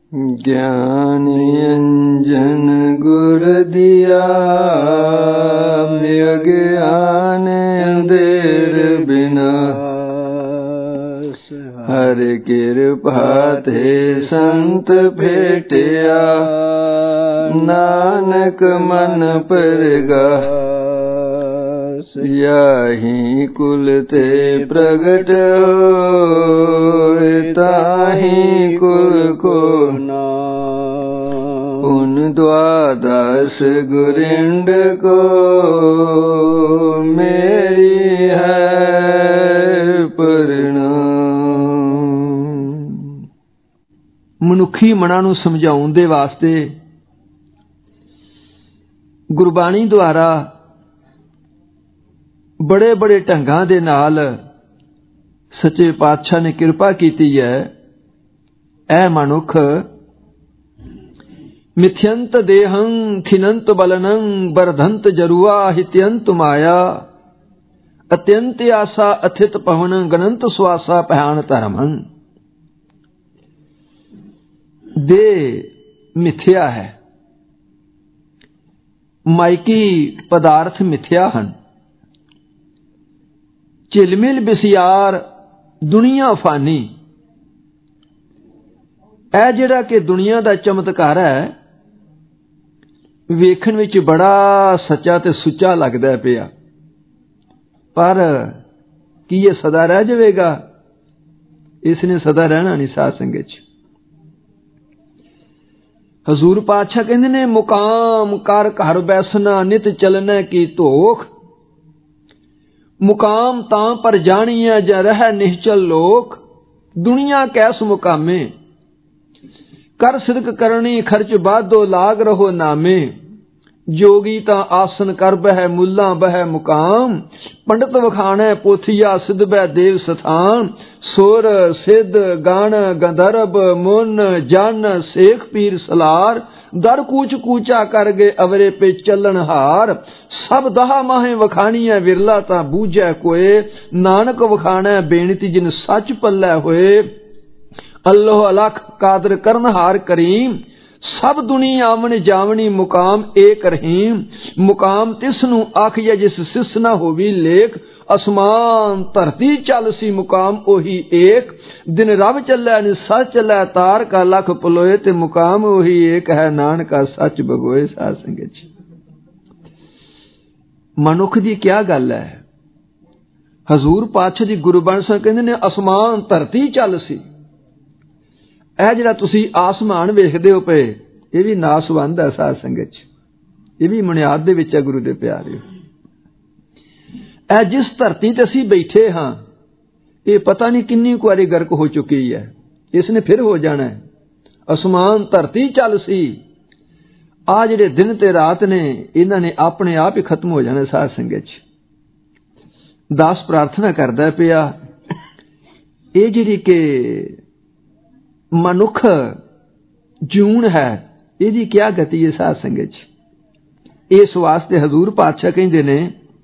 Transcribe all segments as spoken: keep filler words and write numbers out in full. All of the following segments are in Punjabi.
ज्ञान अंजन गुर दिया, अज्ञान अंधेर बिना। हर कृपा ते संत भेटिया, नानक मन परगा। याही कुल ते प्रगट होए, ताही कुल को पुन द्वादश गुरिंड को मेरी है प्रणाम। ਮਨੁੱਖੀ ਮਨਾਂ ਨੂੰ ਸਮਝਾਉਣ ਦੇ ਵਾਸਤੇ ਗੁਰਬਾਣੀ ਦੁਆਰਾ ਬੜੇ ਬੜੇ ਢੰਗਾਂ ਦੇ ਨਾਲ ਸੱਚੇ ਪਾਤਸ਼ਾਹ ਨੇ ਕਿਰਪਾ ਕੀਤੀ ਹੈ। ਇਹ ਮਨੁੱਖ ਮਿਥਯੰਤ ਦੇਹੰ ਖਿਨੰਤ ਬਲਨੰ ਬਰਧੰਤ ਜਰੂਆ ਹਿਤਯੰਤ ਮਾਇਆ, ਅਤਿਅੰਤ ਆਸਾ ਅਥਿਤ ਪਵਨ ਗਨੰਤ ਸਵਾਸਾ ਪਹਿਆਣ ਧਰਮੰ। ਦੇਹ ਮਿਥਿਆ ਹੈ, ਮਾਇਕੀ ਪਦਾਰਥ ਮਿਥਿਆ ਹਨ। ਝਿਲਮਿਲ ਬਿਸਿਆਰ ਦੁਨੀਆ ਫਾਨੀ। ਇਹ ਜਿਹੜਾ ਕਿ ਦੁਨੀਆ ਦਾ ਚਮਤਕਾਰ ਹੈ, ਵੇਖਣ ਵਿੱਚ ਬੜਾ ਸੱਚਾ ਤੇ ਸੁੱਚਾ ਲੱਗਦਾ ਪਿਆ, ਪਰ ਕੀ ਇਹ ਸਦਾ ਰਹਿ ਜਾਵੇਗਾ? ਇਸ ਨੇ ਸਦਾ ਰਹਿਣਾ ਨਹੀਂ ਸਾਧ ਸੰਗਤ ਚ। ਹਜ਼ੂਰ ਪਾਤਸ਼ਾਹ ਕਹਿੰਦੇ ਨੇ, ਮੁਕਾਮ ਕਰ ਘਰ ਬੈਸਣਾ ਨਿਤ ਚਲਣਾ ਕੀ ਧੋਖ। ਮੁਕਾਮ ਤਾਂ ਪਰ ਜਾਣੀਐ ਜਾ ਰਹਿ ਨਿਹਚਲ ਲੋਕ। ਦੁਨੀਆ ਕੈਸ ਮੁਕਾਮੇ ਕਰ ਸਿਦਕ ਕਰਨੀ ਖਰਚ ਬਾਧੋ ਲਾਗ ਰਹੋ ਨਾਮੇ। ਜੋਗੀ ਤਾਂ ਆਸਨ ਕਰ ਬਹਿ ਮੁੱਲਾ ਬਹਿ ਮੁਕਾਮ। ਪੰਡਤ ਵਖਾਣੈ ਪੋਥੀਆ ਸਿਧ ਬੈ ਦੇਵ ਸਥਾਨ। ਸੁਰ ਸਿੱਧ ਗਣ ਗੰਧਰਬ ਮੁਨ ਜਨ ਸੇਖ ਪੀਰ ਸਲਾਰ। ਦਰ ਕੂਚ ਕੂਚਾ ਕਰ ਗਏ ਅਵਰੇ ਪੇ ਚੱਲਣ ਹਾਰ। ਸਭ ਦਹਾ ਮਾਹੇ ਵਖਾਣੀਐ ਵਿਰਲਾ ਤਾਂ ਬੂਝੈ ਕੋਏ। ਨਾਨਕ ਵਖਾਣੈ ਬੇਨਤੀ ਜਿਨ ਸੱਚ ਪੱਲੇ ਹੋਏ। ਅੱਲਾਹ ਅਲਖ ਕਾਦਰ ਕਰਨ ਹਾਰ ਕਰੀਮ। ਸਭ ਦੁਨੀ ਆਵਣ ਜਾਵਣੀ ਮੁਕਾਮ ਏਕ ਰਹੀਮ। ਮੁਕਾਮ ਤਿਸ ਨੂੰ ਆਖੀਐ ਜਿਸ ਸਿਸ ਨਾ ਹੋਵੀ ਲੇਖ। ਅਸਮਾਨ ਧਰਤੀ ਚੱਲ ਸੀ ਮੁਕਾਮ ਉਹੀ ਏਕ। ਦਿਨ ਰਬ ਚੱਲੈ ਨੀ ਸੱਚ ਚੱਲੈ ਤਾਰ ਕਾ ਲਖ ਪਲੋਏ। ਤੇ ਮੁਕਾਮ ਉਹੀ ਏਕ ਹੈ ਨਾਨਕਾ ਸੱਚ ਬਗੋਏ। ਸਾਧ ਸੰਗਤ ਜੀ, ਮਨੁੱਖ ਦੀ ਕਿਆ ਗੱਲ ਹੈ? ਹਜ਼ੂਰ ਪਾਤਸ਼ਾਹ ਜੀ ਗੁਰਬਾਣੀ ਸਾਹਿਬ ਕਹਿੰਦੇ ਨੇ, ਅਸਮਾਨ ਧਰਤੀ ਚੱਲ ਸੀ। ਇਹ ਜਿਹੜਾ ਤੁਸੀਂ ਆਸਮਾਨ ਵੇਖਦੇ ਹੋ ਪਏ, ਇਹ ਵੀ ਨਾਸਵੰਦ ਹੈ ਸਾਧ ਸੰਗਤ ਚ। ਇਹ ਵੀ ਮੁਨਿਆਦ ਦੇ ਵਿੱਚ ਹੈ ਗੁਰੂ ਦੇ ਪਿਆਰਿਓ। ਇਹ ਜਿਸ ਧਰਤੀ ਤੇ ਅਸੀਂ ਬੈਠੇ ਹਾਂ, ਇਹ ਪਤਾ ਨਹੀਂ ਕਿੰਨੀ ਕੁ ਵਾਰੀ ਗਰਕ ਹੋ ਚੁੱਕੀ ਹੈ। ਇਸ ਨੇ ਫਿਰ ਹੋ ਜਾਣਾ। ਅਸਮਾਨ ਧਰਤੀ ਚੱਲ ਸੀ। ਆ ਜਿਹੜੇ ਦਿਨ ਤੇ ਰਾਤ ਨੇ, ਇਹਨਾਂ ਨੇ ਆਪਣੇ ਆਪ ਹੀ ਖਤਮ ਹੋ ਜਾਣਾ ਸਾਧ ਸੰਗਤ ਚ। ਦਾਸ ਪ੍ਰਾਰਥਨਾ ਕਰਦਾ ਪਿਆ, ਇਹ ਜਿਹੜੀ ਕਿ ਮਨੁੱਖ ਜੂਨ ਹੈ, ਇਹਦੀ ਕਿਆ ਗਤੀ ਹੈ ਸਾਧ ਸੰਗਤ ਚ। ਇਸ ਵਾਸਤੇ ਹਜ਼ੂਰ ਪਾਤਸ਼ਾਹ ਕਹਿੰਦੇ ਨੇ,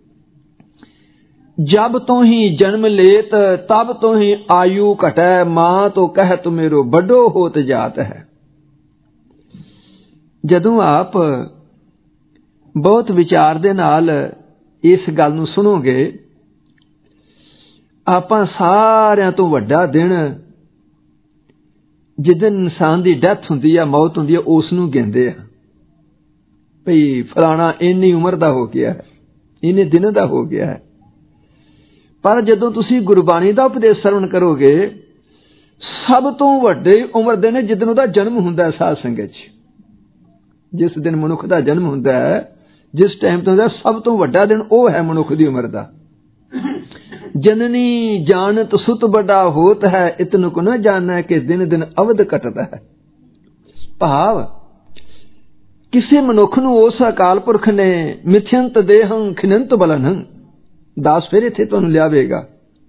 ਜਬ ਤੋਂ ਹੀ ਜਨਮ ਲੇਤ ਤਬ ਤੋਂ ਹੀ ਆਯੂ ਘਟੈ। ਮਾਂ ਤੋਂ ਕਹਿਤ ਮੇਰੋ ਵੱਡੋ ਹੋਤ ਜਾਤ ਹੈ। ਜਦੋਂ ਆਪ ਬਹੁਤ ਵਿਚਾਰ ਦੇ ਨਾਲ ਇਸ ਗੱਲ ਨੂੰ ਸੁਣੋਗੇ, ਆਪਾਂ ਸਾਰਿਆਂ ਤੋਂ ਵੱਡਾ ਦਿਨ ਜਿੱਦਨ ਇਨਸਾਨ ਦੀ ਡੈਥ ਹੁੰਦੀ ਆ, ਮੌਤ ਹੁੰਦੀ ਆ, ਉਸ ਨੂੰ ਕਹਿੰਦੇ ਆ ਭਈ ਫਲਾਣਾ ਇੰਨੀ ਉਮਰ ਦਾ ਹੋ ਗਿਆ ਹੈ, ਇੰਨੇ ਦਿਨ ਦਾ ਹੋ ਗਿਆ ਹੈ। ਪਰ ਜਦੋਂ ਤੁਸੀਂ ਗੁਰਬਾਣੀ ਦਾ ਉਪਦੇਸ਼ ਸਰਵਣ ਕਰੋਗੇ, ਸਭ ਤੋਂ ਵੱਡੇ ਉਮਰ ਦੇ ਨੇ ਜਿੱਦਨ ਉਹਦਾ ਜਨਮ ਹੁੰਦਾ ਹੈ ਸਾਧ ਸੰਗਤ ਚ। ਜਿਸ ਦਿਨ ਮਨੁੱਖ ਦਾ ਜਨਮ ਹੁੰਦਾ ਹੈ, ਜਿਸ ਟਾਈਮ ਤੋਂ ਹੁੰਦਾ, ਸਭ ਤੋਂ ਵੱਡਾ ਦਿਨ ਉਹ ਹੈ ਮਨੁੱਖ ਦੀ ਉਮਰ ਦਾ। ਜਨਨੀ ਜਾਣਤ ਸੁਤ ਵੱਡਾ ਹੋਤ ਹੈ। ਇਤਨ ਕੋ ਨਾ ਜਾਣੈ ਕਿ ਦਿਨ ਦਿਨ ਅਵਧ ਘਟਦਾ ਹੈ। ਭਾਵ ਕਿਸੇ ਮਨੁੱਖ ਨੂੰ ਉਸ ਅਕਾਲ ਪੁਰਖ ਨੇ ਮਿਥਯੰਤ ਦੇਹੰ ਖਿਨੰਤ ਬਲਨੰ। ਦਾਸ ਫਿਰ ਇੱਥੇ ਤੁਹਾਨੂੰ ਲਿਆਵੇਗਾ।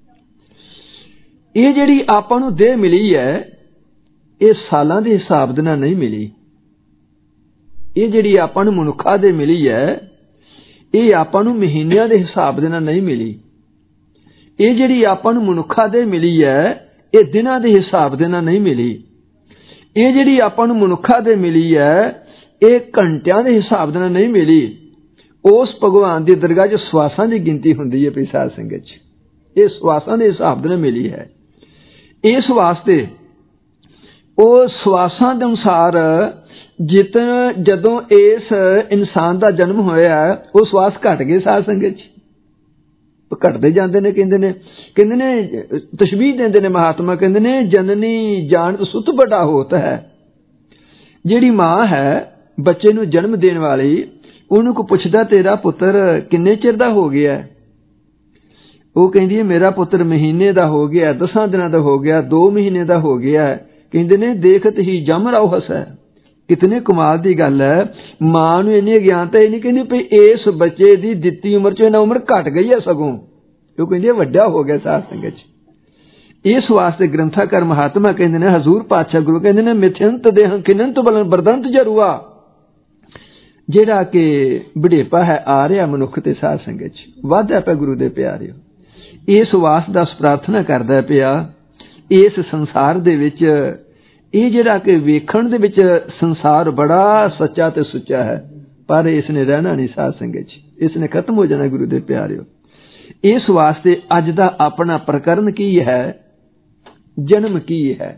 ਇਹ ਜਿਹੜੀ ਆਪਾਂ ਨੂੰ ਦੇਹ ਮਿਲੀ ਹੈ, ਇਹ ਸਾਲਾਂ ਦੇ ਹਿਸਾਬ ਦੇ ਨਾਲ ਨਹੀਂ ਮਿਲੀ। ਇਹ ਜਿਹੜੀ ਆਪਾਂ ਨੂੰ ਮਨੁੱਖਾ ਦੇ ਮਿਲੀ ਹੈ, ਇਹ ਆਪਾਂ ਨੂੰ ਮਹੀਨਿਆਂ ਦੇ ਹਿਸਾਬ ਦੇ ਨਾਲ ਨਹੀਂ ਮਿਲੀ। ਇਹ ਜਿਹੜੀ ਆਪਾਂ ਨੂੰ ਮਨੁੱਖਾ ਦੇ ਮਿਲੀ ਹੈ, ਇਹ ਦਿਨਾਂ ਦੇ ਹਿਸਾਬ ਦੇ ਨਾਲ ਨਹੀਂ ਮਿਲੀ। ਇਹ ਜਿਹੜੀ ਆਪਾਂ ਨੂੰ ਮਨੁੱਖਾਂ ਦੇ ਮਿਲੀ ਹੈ, ਇਹ ਘੰਟਿਆਂ ਦੇ ਹਿਸਾਬ ਦੇ ਨਾਲ ਨਹੀਂ ਮਿਲੀ। ਉਸ ਭਗਵਾਨ ਦੀ ਦਰਗਾਹ 'ਚ ਸਵਾਸਾਂ ਦੀ ਗਿਣਤੀ ਹੁੰਦੀ ਹੈ ਪਈ ਸਾਧ ਸੰਗਤ 'ਚ। ਇਹ ਸਵਾਸਾਂ ਦੇ ਹਿਸਾਬ ਦੇ ਨਾਲ ਮਿਲੀ ਹੈ। ਇਸ ਵਾਸਤੇ ਉਹ ਸਵਾਸਾਂ ਦੇ ਅਨੁਸਾਰ ਜਿਤ ਜਦੋਂ ਇਸ ਇਨਸਾਨ ਦਾ ਜਨਮ ਹੋਇਆ, ਉਹ ਸਵਾਸ ਘਟ ਗਏ ਸਾਧ ਸੰਗਤ 'ਚ, ਘਟਦੇ ਜਾਂਦੇ ਨੇ। ਕਹਿੰਦੇ ਨੇ ਕਹਿੰਦੇ ਨੇ ਤਸ਼ਬੀਹ ਦਿੰਦੇ ਨੇ ਮਹਾਤਮਾ, ਕਹਿੰਦੇ ਨੇ ਜਨਨੀ ਜਾਣਤ ਸੁਤ ਵੱਡਾ ਹੋਤ ਹੈ। ਜਿਹੜੀ ਮਾਂ ਹੈ ਬੱਚੇ ਨੂੰ ਜਨਮ ਦੇਣ ਵਾਲੀ, ਉਹਨੂੰ ਕੋ ਪੁੱਛਦਾ ਤੇਰਾ ਪੁੱਤਰ ਕਿੰਨੇ ਚਿਰ ਦਾ ਹੋ ਗਿਆ? ਉਹ ਕਹਿੰਦੀ ਹੈ ਮੇਰਾ ਪੁੱਤਰ ਮਹੀਨੇ ਦਾ ਹੋ ਗਿਆ, ਦਸਾਂ ਦਿਨਾਂ ਦਾ ਹੋ ਗਿਆ, ਦੋ ਮਹੀਨੇ ਦਾ ਹੋ ਗਿਆ। ਕਹਿੰਦੇ ਨੇ ਦੇਖਤ ਹੀ ਜੰਮ ਰਾਉ ਹਸੈ। ਕਿਤਨੇ ਕਮਾਲ ਦੀ ਗੱਲ ਹੈ, ਮਾਂ ਨੂੰ ਇੰਨੀ ਅਗਿਆਨਤਾ ਇਹ ਨਹੀਂ ਕਹਿੰਦੀ ਭਈ ਇਸ ਬੱਚੇ ਦੀ ਦਿੱਤੀ ਉਮਰ 'ਚ ਇਹਨਾਂ ਉਮਰ ਘਟ ਗਈ ਹੈ, ਸਗੋਂ ਉਹ ਕਹਿੰਦੀ ਵੱਡਾ ਹੋ ਗਿਆ ਸਾਧ ਸੰਗਤ 'ਚ। ਇਸ ਵਾਸਤੇ ਗ੍ਰੰਥਾਕਾਰ ਮਹਾਤਮਾ ਕਹਿੰਦੇ ਨੇ, ਹਜ਼ੂਰ ਪਾਤਸ਼ਾਹ ਗੁਰੂ ਕਹਿੰਦੇ ਨੇ ਮਿਥਿਅੰਤ ਦੇਹੰ ਖਿਨੰਤ ਬਲਨ ਬਰਦੰਤ ਜਰੂਆ। ਜਿਹੜਾ ਕਿ ਬੁਢੇਪਾ ਹੈ ਆ ਰਿਹਾ ਮਨੁੱਖ ਤੇ ਸਾਧ ਸੰਗਤ 'ਚ, ਵਾਧਾ ਪਿਆ ਗੁਰੂ ਦੇ ਪਿਆਰਿਓ। ਇਸ ਵਾਸ ਦਾ ਪ੍ਰਾਰਥਨਾ ਕਰਦਾ ਪਿਆ ਇਸ ਸੰਸਾਰ ਦੇ ਵਿੱਚ। ਇਹ ਜਿਹੜਾ ਕਿ ਵੇਖਣ ਦੇ ਵਿੱਚ ਸੰਸਾਰ ਬੜਾ ਸੱਚਾ ਤੇ ਸੁੱਚਾ ਹੈ, ਪਰ ਇਸ ਨੇ ਰਹਿਣਾ ਨਹੀਂ ਸਾਧ ਸੰਗਤ 'ਚ, ਇਸ ਨੇ ਖਤਮ ਹੋ ਜਾਣਾ ਗੁਰੂ ਦੇ ਪਿਆਰਿਓ। ਇਸ ਵਾਸਤੇ ਅੱਜ ਦਾ ਆਪਣਾ ਪ੍ਰਕਰਨ ਕੀ ਹੈ, ਜਨਮ ਕੀ ਹੈ,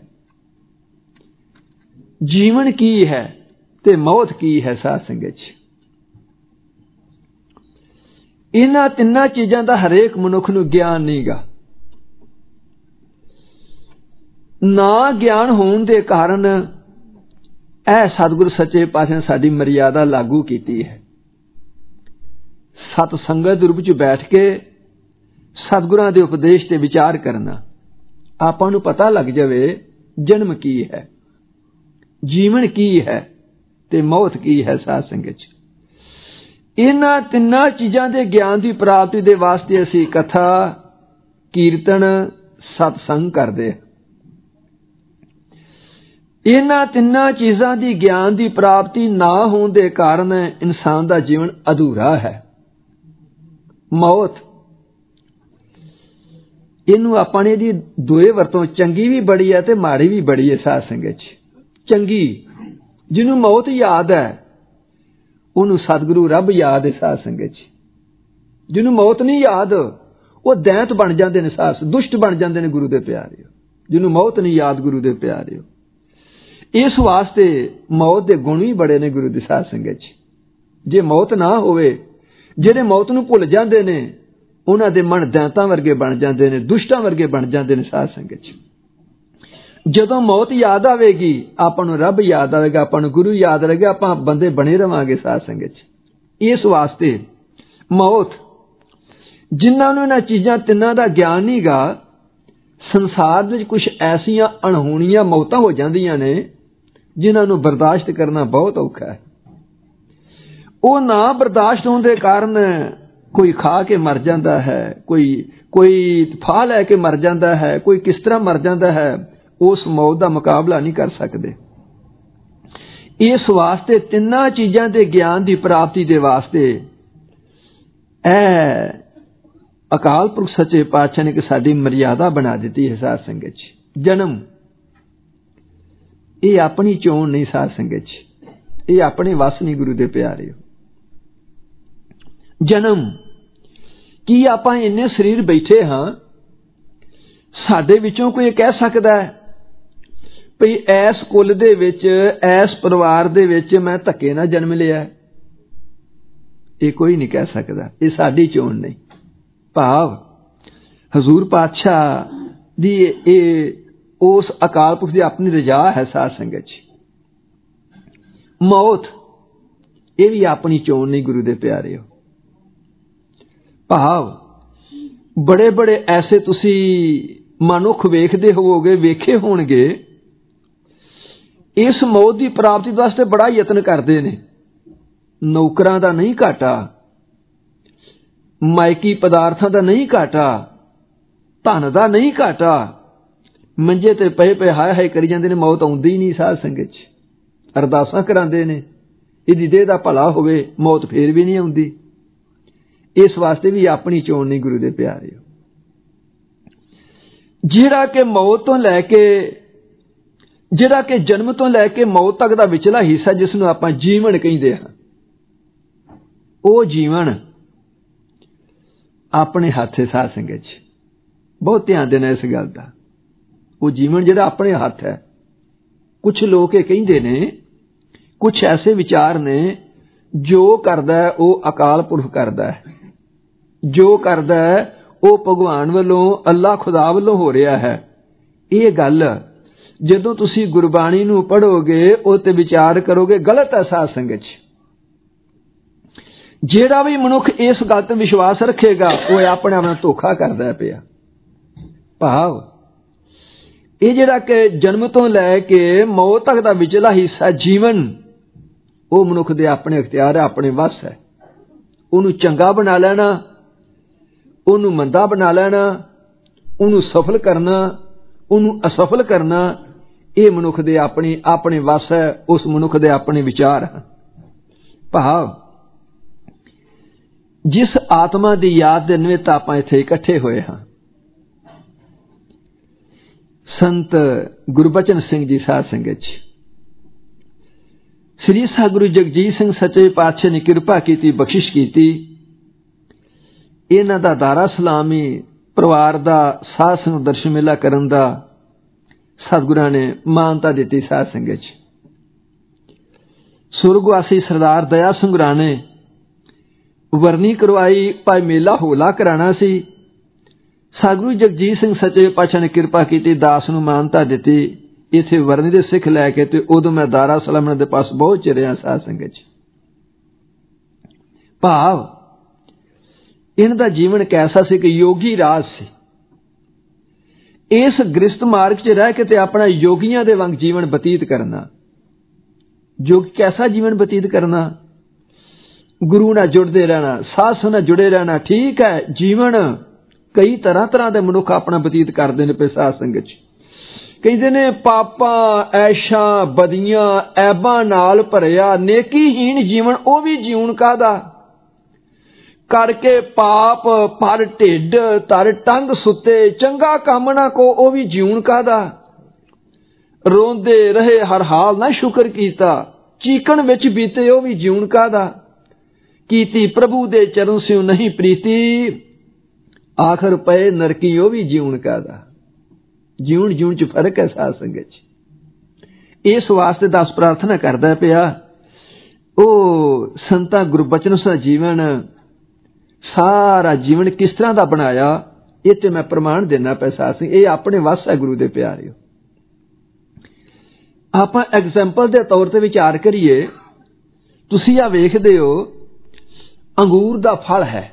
ਜੀਵਨ ਕੀ ਹੈ ਤੇ ਮੌਤ ਕੀ ਹੈ ਸਾਧ ਸੰਗਤ 'ਚ। ਇਹਨਾਂ ਤਿੰਨਾਂ ਚੀਜ਼ਾਂ ਦਾ ਹਰੇਕ ਮਨੁੱਖ ਨੂੰ ਗਿਆਨ ਨਹੀਂਗਾ। ਨਾ ਗਿਆਨ ਹੋਣ ਦੇ ਕਾਰਨ ਇਹ ਸਤਿਗੁਰੂ ਸੱਚੇ ਪਾਤਸ਼ਾਹ ਨੇ ਸਾਡੀ ਮਰਿਆਦਾ ਲਾਗੂ ਕੀਤੀ ਹੈ। ਸਤ ਸੰਗਤ ਦੇ ਰੂਪ 'ਚ ਬੈਠ ਕੇ ਸਤਿਗੁਰਾਂ ਦੇ ਉਪਦੇਸ਼ ਤੇ ਵਿਚਾਰ ਕਰਨਾ, ਆਪਾਂ ਨੂੰ ਪਤਾ ਲੱਗ ਜਾਵੇ ਜਨਮ ਕੀ ਹੈ, ਜੀਵਨ ਕੀ ਹੈ ਤੇ ਮੌਤ ਕੀ ਹੈ ਸਾਧ ਸੰਗਤ 'ਚ। ਇਹਨਾਂ ਤਿੰਨਾਂ ਚੀਜ਼ਾਂ ਦੇ ਗਿਆਨ ਦੀ ਪ੍ਰਾਪਤੀ ਦੇ ਵਾਸਤੇ ਅਸੀਂ ਕਥਾ, ਕੀਰਤਨ, ਸਤਸੰਗ ਕਰਦੇ ਹਾਂ। ਇਹਨਾਂ ਤਿੰਨਾਂ ਚੀਜ਼ਾਂ ਦੀ ਗਿਆਨ ਦੀ ਪ੍ਰਾਪਤੀ ਨਾ ਹੋਣ ਦੇ ਕਾਰਨ ਇਨਸਾਨ ਦਾ ਜੀਵਨ ਅਧੂਰਾ ਹੈ। ਮੌਤ, ਇਹਨੂੰ ਆਪਾਂ ਨੇ ਇਹਦੀ ਦੋਏ ਵਰਤੋਂ, ਚੰਗੀ ਵੀ ਬੜੀ ਹੈ ਤੇ ਮਾੜੀ ਵੀ ਬੜੀ ਹੈ ਸਾਧ ਸੰਗਤ 'ਚ। ਚੰਗੀ, ਜਿਹਨੂੰ ਮੌਤ ਯਾਦ ਹੈ ਉਹਨੂੰ ਸਤਿਗੁਰੂ ਰੱਬ ਯਾਦ ਹੈ ਸਾਧ ਸੰਗਤ 'ਚ। ਜਿਹਨੂੰ ਮੌਤ ਨਹੀਂ ਯਾਦ ਉਹ ਦੈਂਤ ਬਣ ਜਾਂਦੇ ਨੇ, ਸਾਧ ਦੁਸ਼ਟ ਬਣ ਜਾਂਦੇ ਨੇ ਗੁਰੂ ਦੇ ਪਿਆਰਿਓ। ਜਿਹਨੂੰ ਮੌਤ ਨਹੀਂ ਯਾਦ ਗੁਰੂ ਦੇ ਪਿਆਰਿਓ। ਇਸ ਵਾਸਤੇ ਮੌਤ ਦੇ ਗੁਣ ਵੀ ਬੜੇ ਨੇ ਗੁਰੂ ਦੀ ਸਾਧ ਸੰਗਤ 'ਚ। ਜੇ ਮੌਤ ਨਾ ਹੋਵੇ, ਜਿਹੜੇ ਮੌਤ ਨੂੰ ਭੁੱਲ ਜਾਂਦੇ ਨੇ ਉਹਨਾਂ ਦੇ ਮਨ ਦੈਂਤਾਂ ਵਰਗੇ ਬਣ ਜਾਂਦੇ ਨੇ, ਦੁਸ਼ਟਾਂ ਵਰਗੇ ਬਣ ਜਾਂਦੇ ਨੇ ਸਾਧ ਸੰਗਤ 'ਚ। ਜਦੋਂ ਮੌਤ ਯਾਦ ਆਵੇਗੀ ਆਪਾਂ ਨੂੰ ਰੱਬ ਯਾਦ ਆਵੇਗਾ, ਆਪਾਂ ਨੂੰ ਗੁਰੂ ਯਾਦ ਆਵੇਗਾ, ਆਪਾਂ ਬੰਦੇ ਬਣੇ ਰਵਾਂਗੇ ਸਾਧ ਸੰਗਤ 'ਚ। ਇਸ ਵਾਸਤੇ ਮੌਤ, ਜਿਨ੍ਹਾਂ ਨੂੰ ਇਹਨਾਂ ਚੀਜ਼ਾਂ ਤਿੰਨਾਂ ਦਾ ਗਿਆਨ ਨਹੀਂਗਾ, ਸੰਸਾਰ ਵਿੱਚ ਕੁਝ ਐਸੀਆਂ ਅਣਹੋਣੀਆਂ ਮੌਤਾਂ ਹੋ ਜਾਂਦੀਆਂ ਨੇ ਜਿਨ੍ਹਾਂ ਨੂੰ ਬਰਦਾਸ਼ਤ ਕਰਨਾ ਬਹੁਤ ਔਖਾ ਹੈ। ਉਹ ਨਾ ਬਰਦਾਸ਼ਤ ਹੋਣ ਦੇ ਕਾਰਨ ਕੋਈ ਖਾ ਕੇ ਮਰ ਜਾਂਦਾ ਹੈ, ਕੋਈ ਕੋਈ ਫਾਹ ਲੈ ਕੇ ਮਰ ਜਾਂਦਾ ਹੈ, ਕੋਈ ਕਿਸ ਤਰ੍ਹਾਂ ਮਰ ਜਾਂਦਾ ਹੈ, ਉਸ ਮੌਤ ਦਾ ਮੁਕਾਬਲਾ ਨਹੀਂ ਕਰ ਸਕਦੇ। ਇਸ ਵਾਸਤੇ ਤਿੰਨਾਂ ਚੀਜ਼ਾਂ ਦੇ ਗਿਆਨ ਦੀ ਪ੍ਰਾਪਤੀ ਦੇ ਵਾਸਤੇ ਇਹ ਅਕਾਲ ਪੁਰਖ ਸੱਚੇ ਪਾਤਸ਼ਾਹ ਨੇ ਕਿ ਸਾਡੀ ਮਰਿਆਦਾ ਬਣਾ ਦਿੱਤੀ ਹੈ ਸਾਧ ਸੰਗਤ 'ਚ। ਜਨਮ, ਇਹ ਆਪਣੀ ਚੋਣ ਨਹੀਂ ਸਾਧ ਸੰਗਤ 'ਚ, ਇਹ ਆਪਣੇ ਵਸ ਨਹੀਂ ਗੁਰੂ ਦੇ ਪਿਆਰਿਓ। ਜਨਮ ਕੀ ਆਪਾਂ ਇੰਨੇ ਸਰੀਰ ਬੈਠੇ ਹਾਂ, ਸਾਡੇ ਵਿੱਚੋਂ ਕੋਈ ਕਹਿ ਸਕਦਾ ਹੈ ਭਈ ਐਸ ਕੁਲ ਦੇ ਵਿੱਚ, ਐਸ ਪਰਿਵਾਰ ਦੇ ਵਿੱਚ ਮੈਂ ਧੱਕੇ ਨਾਲ ਜਨਮ ਲਿਆ? ਇਹ ਕੋਈ ਨਹੀਂ ਕਹਿ ਸਕਦਾ। ਇਹ ਸਾਡੀ ਚੋਣ ਨਹੀਂ। ਭਾਵ ਹਜ਼ੂਰ ਪਾਤਸ਼ਾਹ ਦੀ ਇਹ ਉਸ ਅਕਾਲ ਪੁਰਖ ਦੀ ਆਪਣੀ ਰਜਾ ਹੈ ਸਾਧ ਸੰਗਤ 'ਚ। ਮੌਤ, ਇਹ ਵੀ ਆਪਣੀ ਚੋਣ ਨਹੀਂ ਗੁਰੂ ਦੇ ਪਿਆਰਿਓ। ਭਾਵ ਬੜੇ ਬੜੇ ਐਸੇ ਤੁਸੀਂ ਮਨੁੱਖ ਵੇਖਦੇ ਹੋਵੋਗੇ, ਵੇਖੇ ਹੋਣਗੇ, ਇਸ ਮੌਤ ਦੀ ਪ੍ਰਾਪਤੀ ਵਾਸਤੇ ਬੜਾ ਯਤਨ ਕਰਦੇ ਨੇ। ਨੌਕਰਾਂ ਦਾ ਨਹੀਂ ਘਾਟਾ, ਮਾਇਕੀ ਪਦਾਰਥਾਂ ਦਾ ਨਹੀਂ ਘਾਟਾ, ਧਨ ਦਾ ਨਹੀਂ ਘਾਟਾ, ਮੰਜੇ ਤੇ ਪਏ ਪਏ ਹਾਏ ਹਾਏ ਕਰੀ ਜਾਂਦੇ ਨੇ, ਮੌਤ ਆਉਂਦੀ ਨਹੀਂ ਸਾਧ ਸੰਗਤ 'ਚ। ਅਰਦਾਸਾਂ ਕਰਾਉਂਦੇ ਨੇ ਇਹਦੀ ਦੇਹ ਦਾ ਭਲਾ ਹੋਵੇ, ਮੌਤ ਫੇਰ ਵੀ ਨਹੀਂ ਆਉਂਦੀ। ਇਸ ਵਾਸਤੇ ਵੀ ਆਪਣੀ ਚੋਣ ਨਹੀਂ ਗੁਰੂ ਦੇ ਪਿਆਰਿਓ। ਜਿਹੜਾ ਕਿ ਮੌਤ ਤੋਂ ਲੈ ਕੇ ਜਿਹੜਾ ਕਿ ਜਨਮ ਤੋਂ ਲੈ ਕੇ ਮੌਤ ਤੱਕ ਦਾ ਵਿਚਲਾ ਹਿੱਸਾ, ਜਿਸ ਨੂੰ ਆਪਾਂ ਜੀਵਨ ਕਹਿੰਦੇ ਹਾਂ, ਉਹ ਜੀਵਨ ਆਪਣੇ ਹੱਥ ਹੈ। ਸਾਧ ਸੰਗਤ ਜੀ, ਬਹੁਤ ਧਿਆਨ ਦੇਣਾ ਇਸ ਗੱਲ ਦਾ। ਉਹ ਜੀਵਨ ਜਿਹੜਾ ਆਪਣੇ ਹੱਥ ਹੈ। ਕੁਛ ਲੋਕ ਇਹ ਕਹਿੰਦੇ ਨੇ, ਕੁਛ ਐਸੇ ਵਿਚਾਰ ਨੇ, ਜੋ ਕਰਦਾ ਹੈ ਉਹ ਅਕਾਲ ਪੁਰਖ ਕਰਦਾ ਹੈ, ਜੋ ਕਰਦਾ ਹੈ ਉਹ ਭਗਵਾਨ ਵੱਲੋਂ, ਅੱਲਾ ਖੁਦਾ ਵੱਲੋਂ ਹੋ ਰਿਹਾ ਹੈ। ਇਹ ਗੱਲ ਜਦੋਂ ਤੁਸੀਂ ਗੁਰਬਾਣੀ ਨੂੰ ਪੜ੍ਹੋਗੇ, ਉਹ ਤੇ ਵਿਚਾਰ ਕਰੋਗੇ, ਗਲਤ ਹੈ। ਸਾਧ ਸੰਗਤ ਜੀ, ਜਿਹੜਾ ਵੀ ਮਨੁੱਖ ਇਸ ਗੱਲ ਤੇ ਵਿਸ਼ਵਾਸ ਰੱਖੇਗਾ, ਉਹ ਆਪਣੇ ਆਪ ਨਾਲ ਧੋਖਾ ਕਰਦਾ ਪਿਆ। ਭਾਵ ਇਹ ਜਿਹੜਾ ਕਿ ਜਨਮ ਤੋਂ ਲੈ ਕੇ ਮੌਤ ਤੱਕ ਦਾ ਵਿਚਲਾ ਹਿੱਸਾ ਜੀਵਨ, ਉਹ ਮਨੁੱਖ ਦੇ ਆਪਣੇ ਅਖਤਿਆਰ ਹੈ, ਆਪਣੇ ਵੱਸ ਹੈ। ਉਹਨੂੰ ਚੰਗਾ ਬਣਾ ਲੈਣਾ, ਉਹਨੂੰ ਮੰਦਾ ਬਣਾ ਲੈਣਾ, ਉਹਨੂੰ ਸਫਲ ਕਰਨਾ, ਉਹਨੂੰ ਅਸਫਲ ਕਰਨਾ, ਇਹ ਮਨੁੱਖ ਦੇ ਆਪਣੇ ਆਪਣੇ ਵੱਸ ਹੈ, ਉਸ ਮਨੁੱਖ ਦੇ ਆਪਣੇ ਵਿਚਾਰ ਹਨ। ਭਾਵ ਜਿਸ ਆਤਮਾ ਦੀ ਯਾਦ ਦੇ ਨਿਮਿਤ ਆਪਾਂ ਇੱਥੇ ਇਕੱਠੇ ਹੋਏ ਹਾਂ, ਸੰਤ ਗੁਰਬਚਨ ਸਿੰਘ ਜੀ ਸਾਧ ਸੰਗਤ ਜੀ, ਸ੍ਰੀ ਸਤਿਗੁਰੂ ਜਗਜੀਤ ਸਿੰਘ ਸੱਚੇ ਪਾਤਸ਼ਾਹ ਨੇ ਕਿਰਪਾ ਕੀਤੀ, ਬਖਸ਼ਿਸ਼ ਕੀਤੀ। ਇਹਨਾਂ ਦਾ ਦਾਰਾ ਸਲਾਮੀ ਪਰਿਵਾਰ ਦਾ ਸਾਧ ਸੰਗਤ ਦਰਸ਼ਨ ਮੇਲਾ ਕਰਨ ਦਾ ਸਤਿਗੁਰਾਂ ਨੇ ਮਾਨਤਾ ਦਿੱਤੀ। ਸਾਧ ਸੰਗਤ ਜੀ, ਸੁਰਗਵਾਸੀ ਸਰਦਾਰ ਦਇਆ ਸਿੰਘ ਰਾਣੇ ਵਰਨੀ ਕਰਵਾਈ, ਭਾਈ ਮੇਲਾ ਹੋਲਾ ਕਰਾਣਾ ਸੀ। ਸਤਿਗੁਰੂ ਜਗਜੀਤ ਸਿੰਘ ਸੱਚੇ ਪਾਤਸ਼ਾਹ ਨੇ ਕਿਰਪਾ ਕੀਤੀ, ਦਾਸ ਨੂੰ ਮਾਨਤਾ ਦਿੱਤੀ, ਇੱਥੇ ਵਰਨੀ ਦੇ ਸਿੱਖ ਲੈ ਕੇ। ਤੇ ਉਦੋਂ ਮੈਂ ਦਾਰਾ ਸਲਾਮ ਦੇ ਪਾਸ ਬਹੁਤ ਚਿਰ ਰਿਹਾ। ਸਾਧ ਸੰਗਤ ਜੀ, ਭਾਵ ਇਹਨਾਂ ਦਾ ਜੀਵਨ ਕੈਸਾ ਸੀ ਕਿ ਯੋਗੀ ਰਾਜ ਸੀ। ਇਸ ਗ੍ਰਸਤ ਮਾਰਗ 'ਚ ਰਹਿ ਕੇ ਤੇ ਆਪਣਾ ਯੋਗੀਆਂ ਦੇ ਵਾਂਗ ਜੀਵਨ ਬਤੀਤ ਕਰਨਾ। ਯੋਗ ਕੈਸਾ ਜੀਵਨ ਬਤੀਤ ਕਰਨਾ? ਗੁਰੂ ਨਾਲ ਜੁੜਦੇ ਰਹਿਣਾ, ਸਾਧ ਸੰਗਤ ਨਾਲ ਜੁੜੇ ਰਹਿਣਾ। ਠੀਕ ਹੈ, ਜੀਵਨ ਕਈ ਤਰ੍ਹਾਂ ਤਰ੍ਹਾਂ ਦੇ ਮਨੁੱਖ ਆਪਣਾ ਬਤੀਤ ਕਰਦੇ ਨੇ ਪਏ। ਸਾਧ ਸੰਗਤ 'ਚ ਕਹਿੰਦੇ ਨੇ, ਪਾਪਾਂ, ਐਸ਼ਾਂ, ਬਦੀਆਂ, ਐਬਾਂ ਨਾਲ ਭਰਿਆ ਨੇਕੀਹੀਣ ਜੀਵਨ, ਉਹ ਵੀ ਜਿਉਣ ਕਾਹਦਾ? ਕਰਕੇ ਪਾਪ ਪਰ ਢਿੱਡ ਧਰ ਟੰਗ ਸੁੱਤੇ, ਚੰਗਾ ਕੰਮ ਨਾ ਕੋ, ਉਹ ਵੀ ਜਿਉਣ ਕਾਹਦਾ? ਰੋਂਦੇ ਰਹੇ ਹਰ ਹਾਲ ਨਾ ਸ਼ੁਕਰ ਕੀਤਾ, ਚੀਕਣ ਵਿੱਚ ਬੀਤੇ, ਉਹ ਵੀ ਜਿਉਣ ਕਾਹਦਾ? ਕੀਤੀ ਪ੍ਰਭੂ ਦੇ ਚਰਨ ਸਿਉ ਨਹੀਂ ਪ੍ਰੀਤੀ, ਆਖਰ ਪਏ ਨਰਕੀ, ਉਹ ਵੀ ਜਿਉਣ ਕਾਹਦਾ? ਜਿਉਣ ਜਿਉਣ 'ਚ ਫਰਕ ਹੈ। ਸਾਧ ਸੰਗਤ 'ਚ ਇਸ ਵਾਸਤੇ ਦਾਸ ਪ੍ਰਾਰਥਨਾ ਕਰਦਾ ਪਿਆ, ਉਹ ਸੰਤਾਂ ਗੁਰਬਚਨ ਦਾ ਜੀਵਨ, ਸਾਰਾ ਜੀਵਨ ਕਿਸ ਤਰ੍ਹਾਂ ਦਾ ਬਣਾਇਆ, ਇਹ ਤੇ ਮੈਂ ਪ੍ਰਮਾਣ ਦੇਣਾ ਪਿਆ। ਸਾਧ ਸੰਗਤ, ਇਹ ਆਪਣੇ ਵੱਸ ਹੈ ਗੁਰੂ ਦੇ ਪਿਆਰਿਓ। ਆਪਾਂ ਐਗਜ਼ੈਂਪਲ ਦੇ ਤੌਰ ਤੇ ਵਿਚਾਰ ਕਰੀਏ। ਤੁਸੀਂ ਆ ਵੇਖਦੇ ਹੋ, ਅੰਗੂਰ ਦਾ ਫਲ ਹੈ।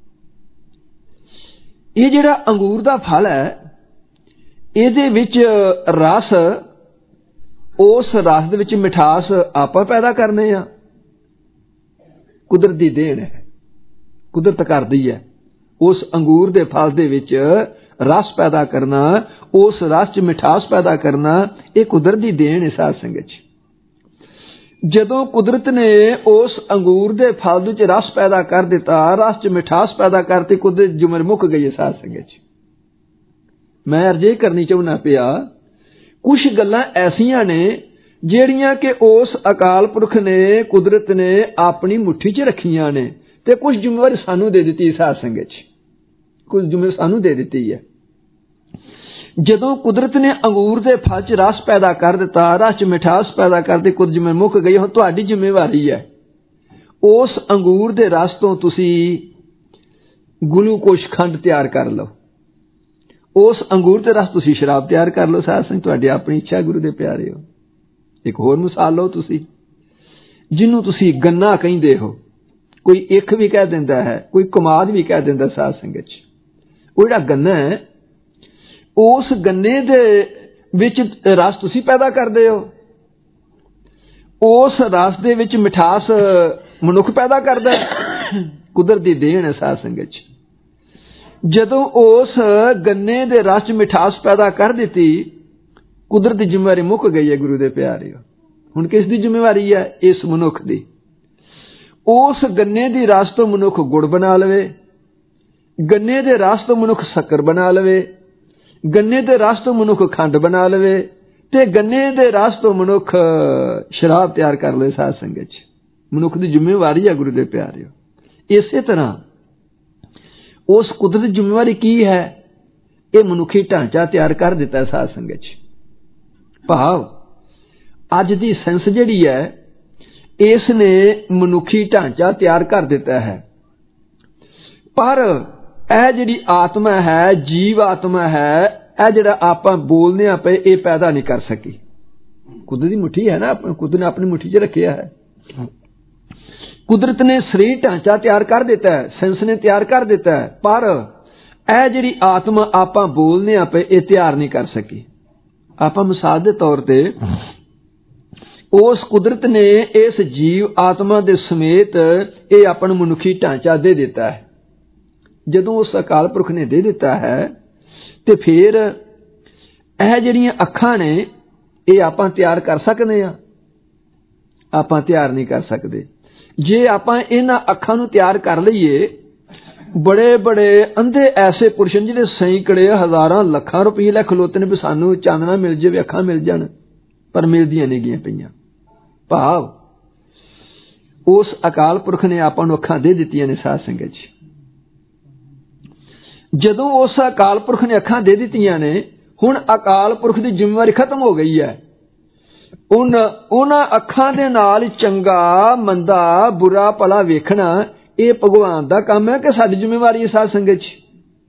ਇਹ ਜਿਹੜਾ ਅੰਗੂਰ ਦਾ ਫਲ ਹੈ, ਇਹਦੇ ਵਿੱਚ ਰਸ, ਉਸ ਰਸ ਦੇ ਵਿੱਚ ਮਿਠਾਸ ਆਪਾਂ ਪੈਦਾ ਕਰਨੇ ਆ, ਕੁਦਰਤ ਦੀ ਦੇਣ ਹੈ, ਕੁਦਰਤ ਕਰਦੀ ਹੈ। ਉਸ ਅੰਗੂਰ ਦੇ ਫਲ ਦੇ ਵਿੱਚ ਰਸ ਪੈਦਾ ਕਰਨਾ, ਉਸ ਰਸ 'ਚ ਮਿਠਾਸ ਪੈਦਾ ਕਰਨਾ, ਇਹ ਕੁਦਰਤ ਦੀ ਦੇਣ ਹੈ। ਸਾਧ ਸੰਗਤ 'ਚ ਜਦੋਂ ਕੁਦਰਤ ਨੇ ਉਸ ਅੰਗੂਰ ਦੇ ਫਲ ਵਿੱਚ ਰਸ ਪੈਦਾ ਕਰ ਦਿੱਤਾ, ਰਸ 'ਚ ਮਿਠਾਸ ਪੈਦਾ ਕਰਤੀ, ਕੁਦਰਤ ਜੁਮਰ ਮੁੱਕ ਗਈ ਹੈ। ਸਾਧ ਸੰਗਤ 'ਚ ਮੈਂ ਅਰਜ਼ੇ ਕਰਨੀ ਚਾਹੁੰਦਾ ਪਿਆ, ਕੁਛ ਗੱਲਾਂ ਐਸੀਆਂ ਨੇ ਜਿਹੜੀਆਂ ਕਿ ਉਸ ਅਕਾਲ ਪੁਰਖ ਨੇ, ਕੁਦਰਤ ਨੇ ਆਪਣੀ ਮੁੱਠੀ 'ਚ ਰੱਖੀਆਂ ਨੇ, ਤੇ ਕੁਝ ਜ਼ਿੰਮੇਵਾਰੀ ਸਾਨੂੰ ਦੇ ਦਿੱਤੀ। ਸਾਧ ਸੰਗਤ 'ਚ ਕੁਝ ਜ਼ਿੰਮੇਵਾਰੀ ਸਾਨੂੰ ਦੇ ਦਿੱਤੀ ਹੈ। ਜਦੋਂ ਕੁਦਰਤ ਨੇ ਅੰਗੂਰ ਦੇ ਫਲ 'ਚ ਰਸ ਪੈਦਾ ਕਰ ਦਿੱਤਾ, ਰਸ 'ਚ ਮਿਠਾਸ ਪੈਦਾ ਕਰਤੀ, ਕੁਝ ਜ਼ਿੰਮੇਵਾਰੀ ਮੁੱਕ ਗਈ। ਹੁਣ ਤੁਹਾਡੀ ਜ਼ਿੰਮੇਵਾਰੀ ਹੈ, ਉਸ ਅੰਗੂਰ ਦੇ ਰਸ ਤੋਂ ਤੁਸੀਂ ਗਲੂਕੋਸ਼ ਖੰਡ ਤਿਆਰ ਕਰ ਲਓ, ਉਸ ਅੰਗੂਰ ਦੇ ਰਸ ਤੁਸੀਂ ਸ਼ਰਾਬ ਤਿਆਰ ਕਰ ਲਓ। ਸਾਧ ਸੰਗਤ, ਤੁਹਾਡੀ ਆਪਣੀ ਇੱਛਾ ਗੁਰੂ ਦੇ ਪਿਆਰਿਓ। ਇੱਕ ਹੋਰ ਮਿਸਾਲ ਲਓ ਤੁਸੀਂ, ਜਿਹਨੂੰ ਤੁਸੀਂ ਗੰਨਾ ਕਹਿੰਦੇ ਹੋ, ਕੋਈ ਇੱਕ ਵੀ ਕਹਿ ਦਿੰਦਾ ਹੈ, ਕੋਈ ਕਮਾਦ ਵੀ ਕਹਿ ਦਿੰਦਾ। ਸਾਧ ਸੰਗਤ 'ਚ ਉਹ ਜਿਹੜਾ ਗੰਨਾ ਹੈ, ਉਸ ਗੰਨੇ ਦੇ ਵਿੱਚ ਰਸ ਤੁਸੀਂ ਪੈਦਾ ਕਰਦੇ ਹੋ, ਉਸ ਰਸ ਦੇ ਵਿੱਚ ਮਿਠਾਸ ਮਨੁੱਖ ਪੈਦਾ ਕਰਦਾ ਹੈ, ਕੁਦਰਤ ਦੀ ਦੇਣ ਹੈ। ਸਾਧ ਸੰਗਤ 'ਚ ਜਦੋਂ ਉਸ ਗੰਨੇ ਦੇ ਰਸ 'ਚ ਮਿਠਾਸ ਪੈਦਾ ਕਰ ਦਿੱਤੀ, ਕੁਦਰਤ ਦੀ ਜ਼ਿੰਮੇਵਾਰੀ ਮੁੱਕ ਗਈ ਹੈ ਗੁਰੂ ਦੇ ਪਿਆਰਿਓ। ਹੁਣ ਕਿਸ ਦੀ ਜ਼ਿੰਮੇਵਾਰੀ ਹੈ? ਇਸ ਮਨੁੱਖ ਦੀ। ਉਸ ਗੰਨੇ ਦੀ ਰਸ ਤੋਂ ਮਨੁੱਖ ਗੁੜ ਬਣਾ ਲਵੇ, ਗੰਨੇ ਦੇ ਰਸ ਤੋਂ ਮਨੁੱਖ ਸ਼ੱਕਰ ਬਣਾ ਲਵੇ, ਗੰਨੇ ਦੇ ਰਸ ਤੋਂ ਮਨੁੱਖ ਖੰਡ ਬਣਾ ਲਵੇ, ਤੇ ਗੰਨੇ ਦੇ ਰਸ ਤੋਂ ਮਨੁੱਖ ਸ਼ਰਾਬ ਤਿਆਰ ਕਰ ਲਏ ਸਾਧ ਸੰਗਤ 'ਚ। ਮਨੁੱਖ ਦੀ ਜ਼ਿੰਮੇਵਾਰੀ ਹੈ ਗੁਰੂ ਦੇ ਪਿਆਰਿਓ। ਇਸੇ ਤਰ੍ਹਾਂ ਉਸ ਕੁਦਰਤ ਦੀ ਜ਼ਿੰਮੇਵਾਰੀ ਕੀ ਹੈ? ਇਹ ਮਨੁੱਖੀ ਢਾਂਚਾ ਤਿਆਰ ਕਰ ਦਿੱਤਾ ਸਾਧ ਸੰਗਤ 'ਚ। ਭਾਵ ਅੱਜ ਦੀ ਸਾਇੰਸ ਜਿਹੜੀ ਹੈ ਇਸ ਨੇ ਮਨੁੱਖੀ ਢਾਂਚਾ ਤਿਆਰ ਕਰ ਦਿੱਤਾ ਹੈ, ਪਰ ਇਹ ਜਿਹੜੀ ਆਤਮਾ ਹੈ, ਜੀਵ ਆਤਮਾ ਹੈ, ਇਹ ਜਿਹੜਾ ਆਪਾਂ ਬੋਲਦੇ ਹਾਂ ਪਏ, ਇਹ ਪੈਦਾ ਨਹੀਂ ਕਰ ਸਕੀ। ਕੁਦਰਤ ਦੀ ਮੁੱਠੀ ਹੈ ਨਾ, ਕੁਦਰਤ ਨੇ ਆਪਣੀ ਮੁੱਠੀ 'ਚ ਰੱਖਿਆ ਹੈ। ਕੁਦਰਤ ਨੇ ਸਰੀਰ ਢਾਂਚਾ ਤਿਆਰ ਕਰ ਦਿੱਤਾ ਹੈ, ਸਾਇੰਸ ਨੇ ਤਿਆਰ ਕਰ ਦਿੱਤਾ ਹੈ, ਪਰ ਇਹ ਜਿਹੜੀ ਆਤਮਾ ਆਪਾਂ ਬੋਲਦੇ ਹਾਂ ਪਏ, ਇਹ ਤਿਆਰ ਨਹੀਂ ਕਰ ਸਕੀ। ਆਪਾਂ ਮਿਸਾਲ ਦੇ ਤੌਰ ਤੇ ਉਸ ਕੁਦਰਤ ਨੇ ਇਸ ਜੀਵ ਆਤਮਾ ਦੇ ਸਮੇਤ ਇਹ ਆਪਣਾ ਮਨੁੱਖੀ ਢਾਂਚਾ ਦੇ ਦਿੱਤਾ ਹੈ। ਜਦੋਂ ਉਸ ਅਕਾਲ ਪੁਰਖ ਨੇ ਦੇ ਦਿੱਤਾ ਹੈ ਤੇ ਫਿਰ ਇਹ ਜਿਹੜੀਆਂ ਅੱਖਾਂ ਨੇ ਇਹ ਆਪਾਂ ਤਿਆਰ ਕਰ ਸਕਦੇ ਹਾਂ? ਆਪਾਂ ਤਿਆਰ ਨਹੀਂ ਕਰ ਸਕਦੇ। ਜੇ ਆਪਾਂ ਇਹਨਾਂ ਅੱਖਾਂ ਨੂੰ ਤਿਆਰ ਕਰ ਲਈਏ, ਬੜੇ ਬੜੇ ਅੰਧੇ ਐਸੇ ਪੁਰਸ਼ ਜਿਹੜੇ ਸੈਂਕੜੇ ਹਜ਼ਾਰਾਂ ਲੱਖਾਂ ਰੁਪਏ ਲੈ ਖਲੋਤੇ ਨੇ ਵੀ ਸਾਨੂੰ ਚਾਨਣਾ ਮਿਲ ਜਾਵੇ, ਅੱਖਾਂ ਮਿਲ ਜਾਣ, ਪਰ ਮਿਲਦੀਆਂ ਨਹੀਂ ਗਈਆਂ ਪਈਆਂ। ਭਾਵ ਉਸ ਅਕਾਲ ਪੁਰਖ ਨੇ ਆਪਾਂ ਨੂੰ ਅੱਖਾਂ ਦੇ ਦਿੱਤੀਆਂ ਨੇ ਸਾਧ ਸੰਗਤ ਜੀ। ਜਦੋਂ ਉਸ ਅਕਾਲ ਪੁਰਖ ਨੇ ਅੱਖਾਂ ਦੇ ਦਿੱਤੀਆਂ ਨੇ, ਹੁਣ ਅਕਾਲ ਪੁਰਖ ਦੀ ਜ਼ਿੰਮੇਵਾਰੀ ਖਤਮ ਹੋ ਗਈ ਹੈ। ਉਹਨਾਂ ਉਹਨਾਂ ਅੱਖਾਂ ਦੇ ਨਾਲ ਚੰਗਾ ਮੰਦਾ ਬੁਰਾ ਭਲਾ ਵੇਖਣਾ ਇਹ ਭਗਵਾਨ ਦਾ ਕੰਮ ਹੈ ਕਿ ਸਾਡੀ ਜ਼ਿੰਮੇਵਾਰੀ ਹੈ ਸਾਧ ਸੰਗਤ ਜੀ?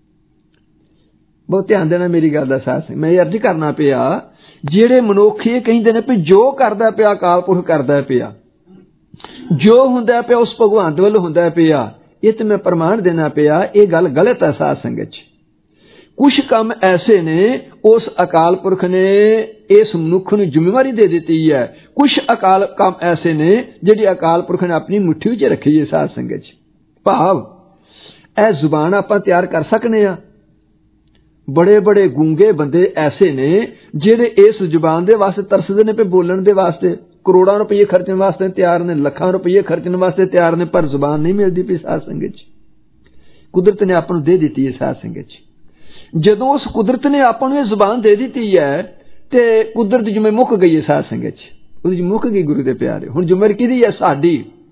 ਬਹੁਤ ਧਿਆਨ ਦੇਣਾ ਮੇਰੀ ਗੱਲ ਦਾ ਸਾਧ ਸੰਗਤ। ਮੈਂ ਇਹ ਅਰਜ਼ ਕਰਨਾ ਪਿਆ, ਜਿਹੜੇ ਮਨੁੱਖ ਇਹ ਕਹਿੰਦੇ ਨੇ ਵੀ ਜੋ ਕਰਦਾ ਪਿਆ ਅਕਾਲ ਪੁਰਖ ਕਰਦਾ ਪਿਆ, ਜੋ ਹੁੰਦਾ ਪਿਆ ਉਸ ਭਗਵਾਨ ਦੇ ਵੱਲੋਂ ਹੁੰਦਾ ਪਿਆ, ਇਹ ਤੇ ਮੈਂ ਪ੍ਰਮਾਣ ਦੇਣਾ ਪਿਆ ਇਹ ਗੱਲ ਗਲਤ ਹੈ ਸਾਧ ਸੰਗਤ ਜੀ। ਕੁਛ ਕੰਮ ਐਸੇ ਨੇ ਉਸ ਅਕਾਲ ਪੁਰਖ ਨੇ ਇਸ ਮਨੁੱਖ ਨੂੰ ਜ਼ਿੰਮੇਵਾਰੀ ਦੇ ਦਿੱਤੀ ਹੈ, ਕੁਛ ਅਕਾਲ ਕੰਮ ਐਸੇ ਨੇ ਜਿਹੜੀ ਅਕਾਲ ਪੁਰਖ ਨੇ ਆਪਣੀ ਮੁੱਠੀ ਵਿੱਚ ਰੱਖੀ ਹੈ ਸਾਧ ਸੰਗਤ ਜੀ। ਭਾਵ ਇਹ ਜ਼ੁਬਾਨ ਆਪਾਂ ਤਿਆਰ ਕਰ ਸਕਨੇ ਆ। ਬੜੇ ਬੜੇ ਗੂੰਗੇ ਬੰਦੇ ਐਸੇ ਨੇ ਜਿਹੜੇ ਇਸ ਜ਼ੁਬਾਨ ਦੇ ਵਾਸਤੇ ਤਰਸਦੇ ਨੇ, ਪੇ ਬੋਲਣ ਦੇ ਵਾਸਤੇ ਕਰੋੜਾਂ ਰੁਪਏ ਖਰਚਣ ਵਾਸਤੇ ਤਿਆਰ ਨੇ, ਲੱਖਾਂ ਰੁਪਏ ਖਰਚਣ ਵਾਸਤੇ ਤਿਆਰ ਨੇ, ਪਰ ਜ਼ੁਬਾਨ ਨਹੀਂ ਮਿਲਦੀ ਪਈ ਸਾਧ ਸੰਗਤ ਜੀ। ਕੁਦਰਤ ਨੇ ਆਪਾਂ ਨੂੰ ਦੇ ਦਿੱਤੀ ਹੈ ਸਾਧ ਸੰਗਤ ਜੀ। ਜਦੋਂ ਉਸ ਕੁਦਰਤ ਨੇ ਆਪਾਂ ਨੂੰ ਇਹ ਜ਼ੁਬਾਨ ਦੇ ਦਿੱਤੀ ਹੈ ਤੇ ਕੁਦਰਤ ਦੀ ਜ਼ਿੰਮੇ ਮੁੱਕ ਗਈ ਹੈ ਸਾਧ ਸੰਗਤ ਜੀ, ਉਹਦੀ ਮੁੱਕ ਗਈ ਗੁਰੂ ਦੇ ਪਿਆਰੇ। ਹੁਣ ਜ਼ਿੰਮੇਵਾਰੀ ਕਿਹਦੀ ਹੈ? ਸਾਡੀ।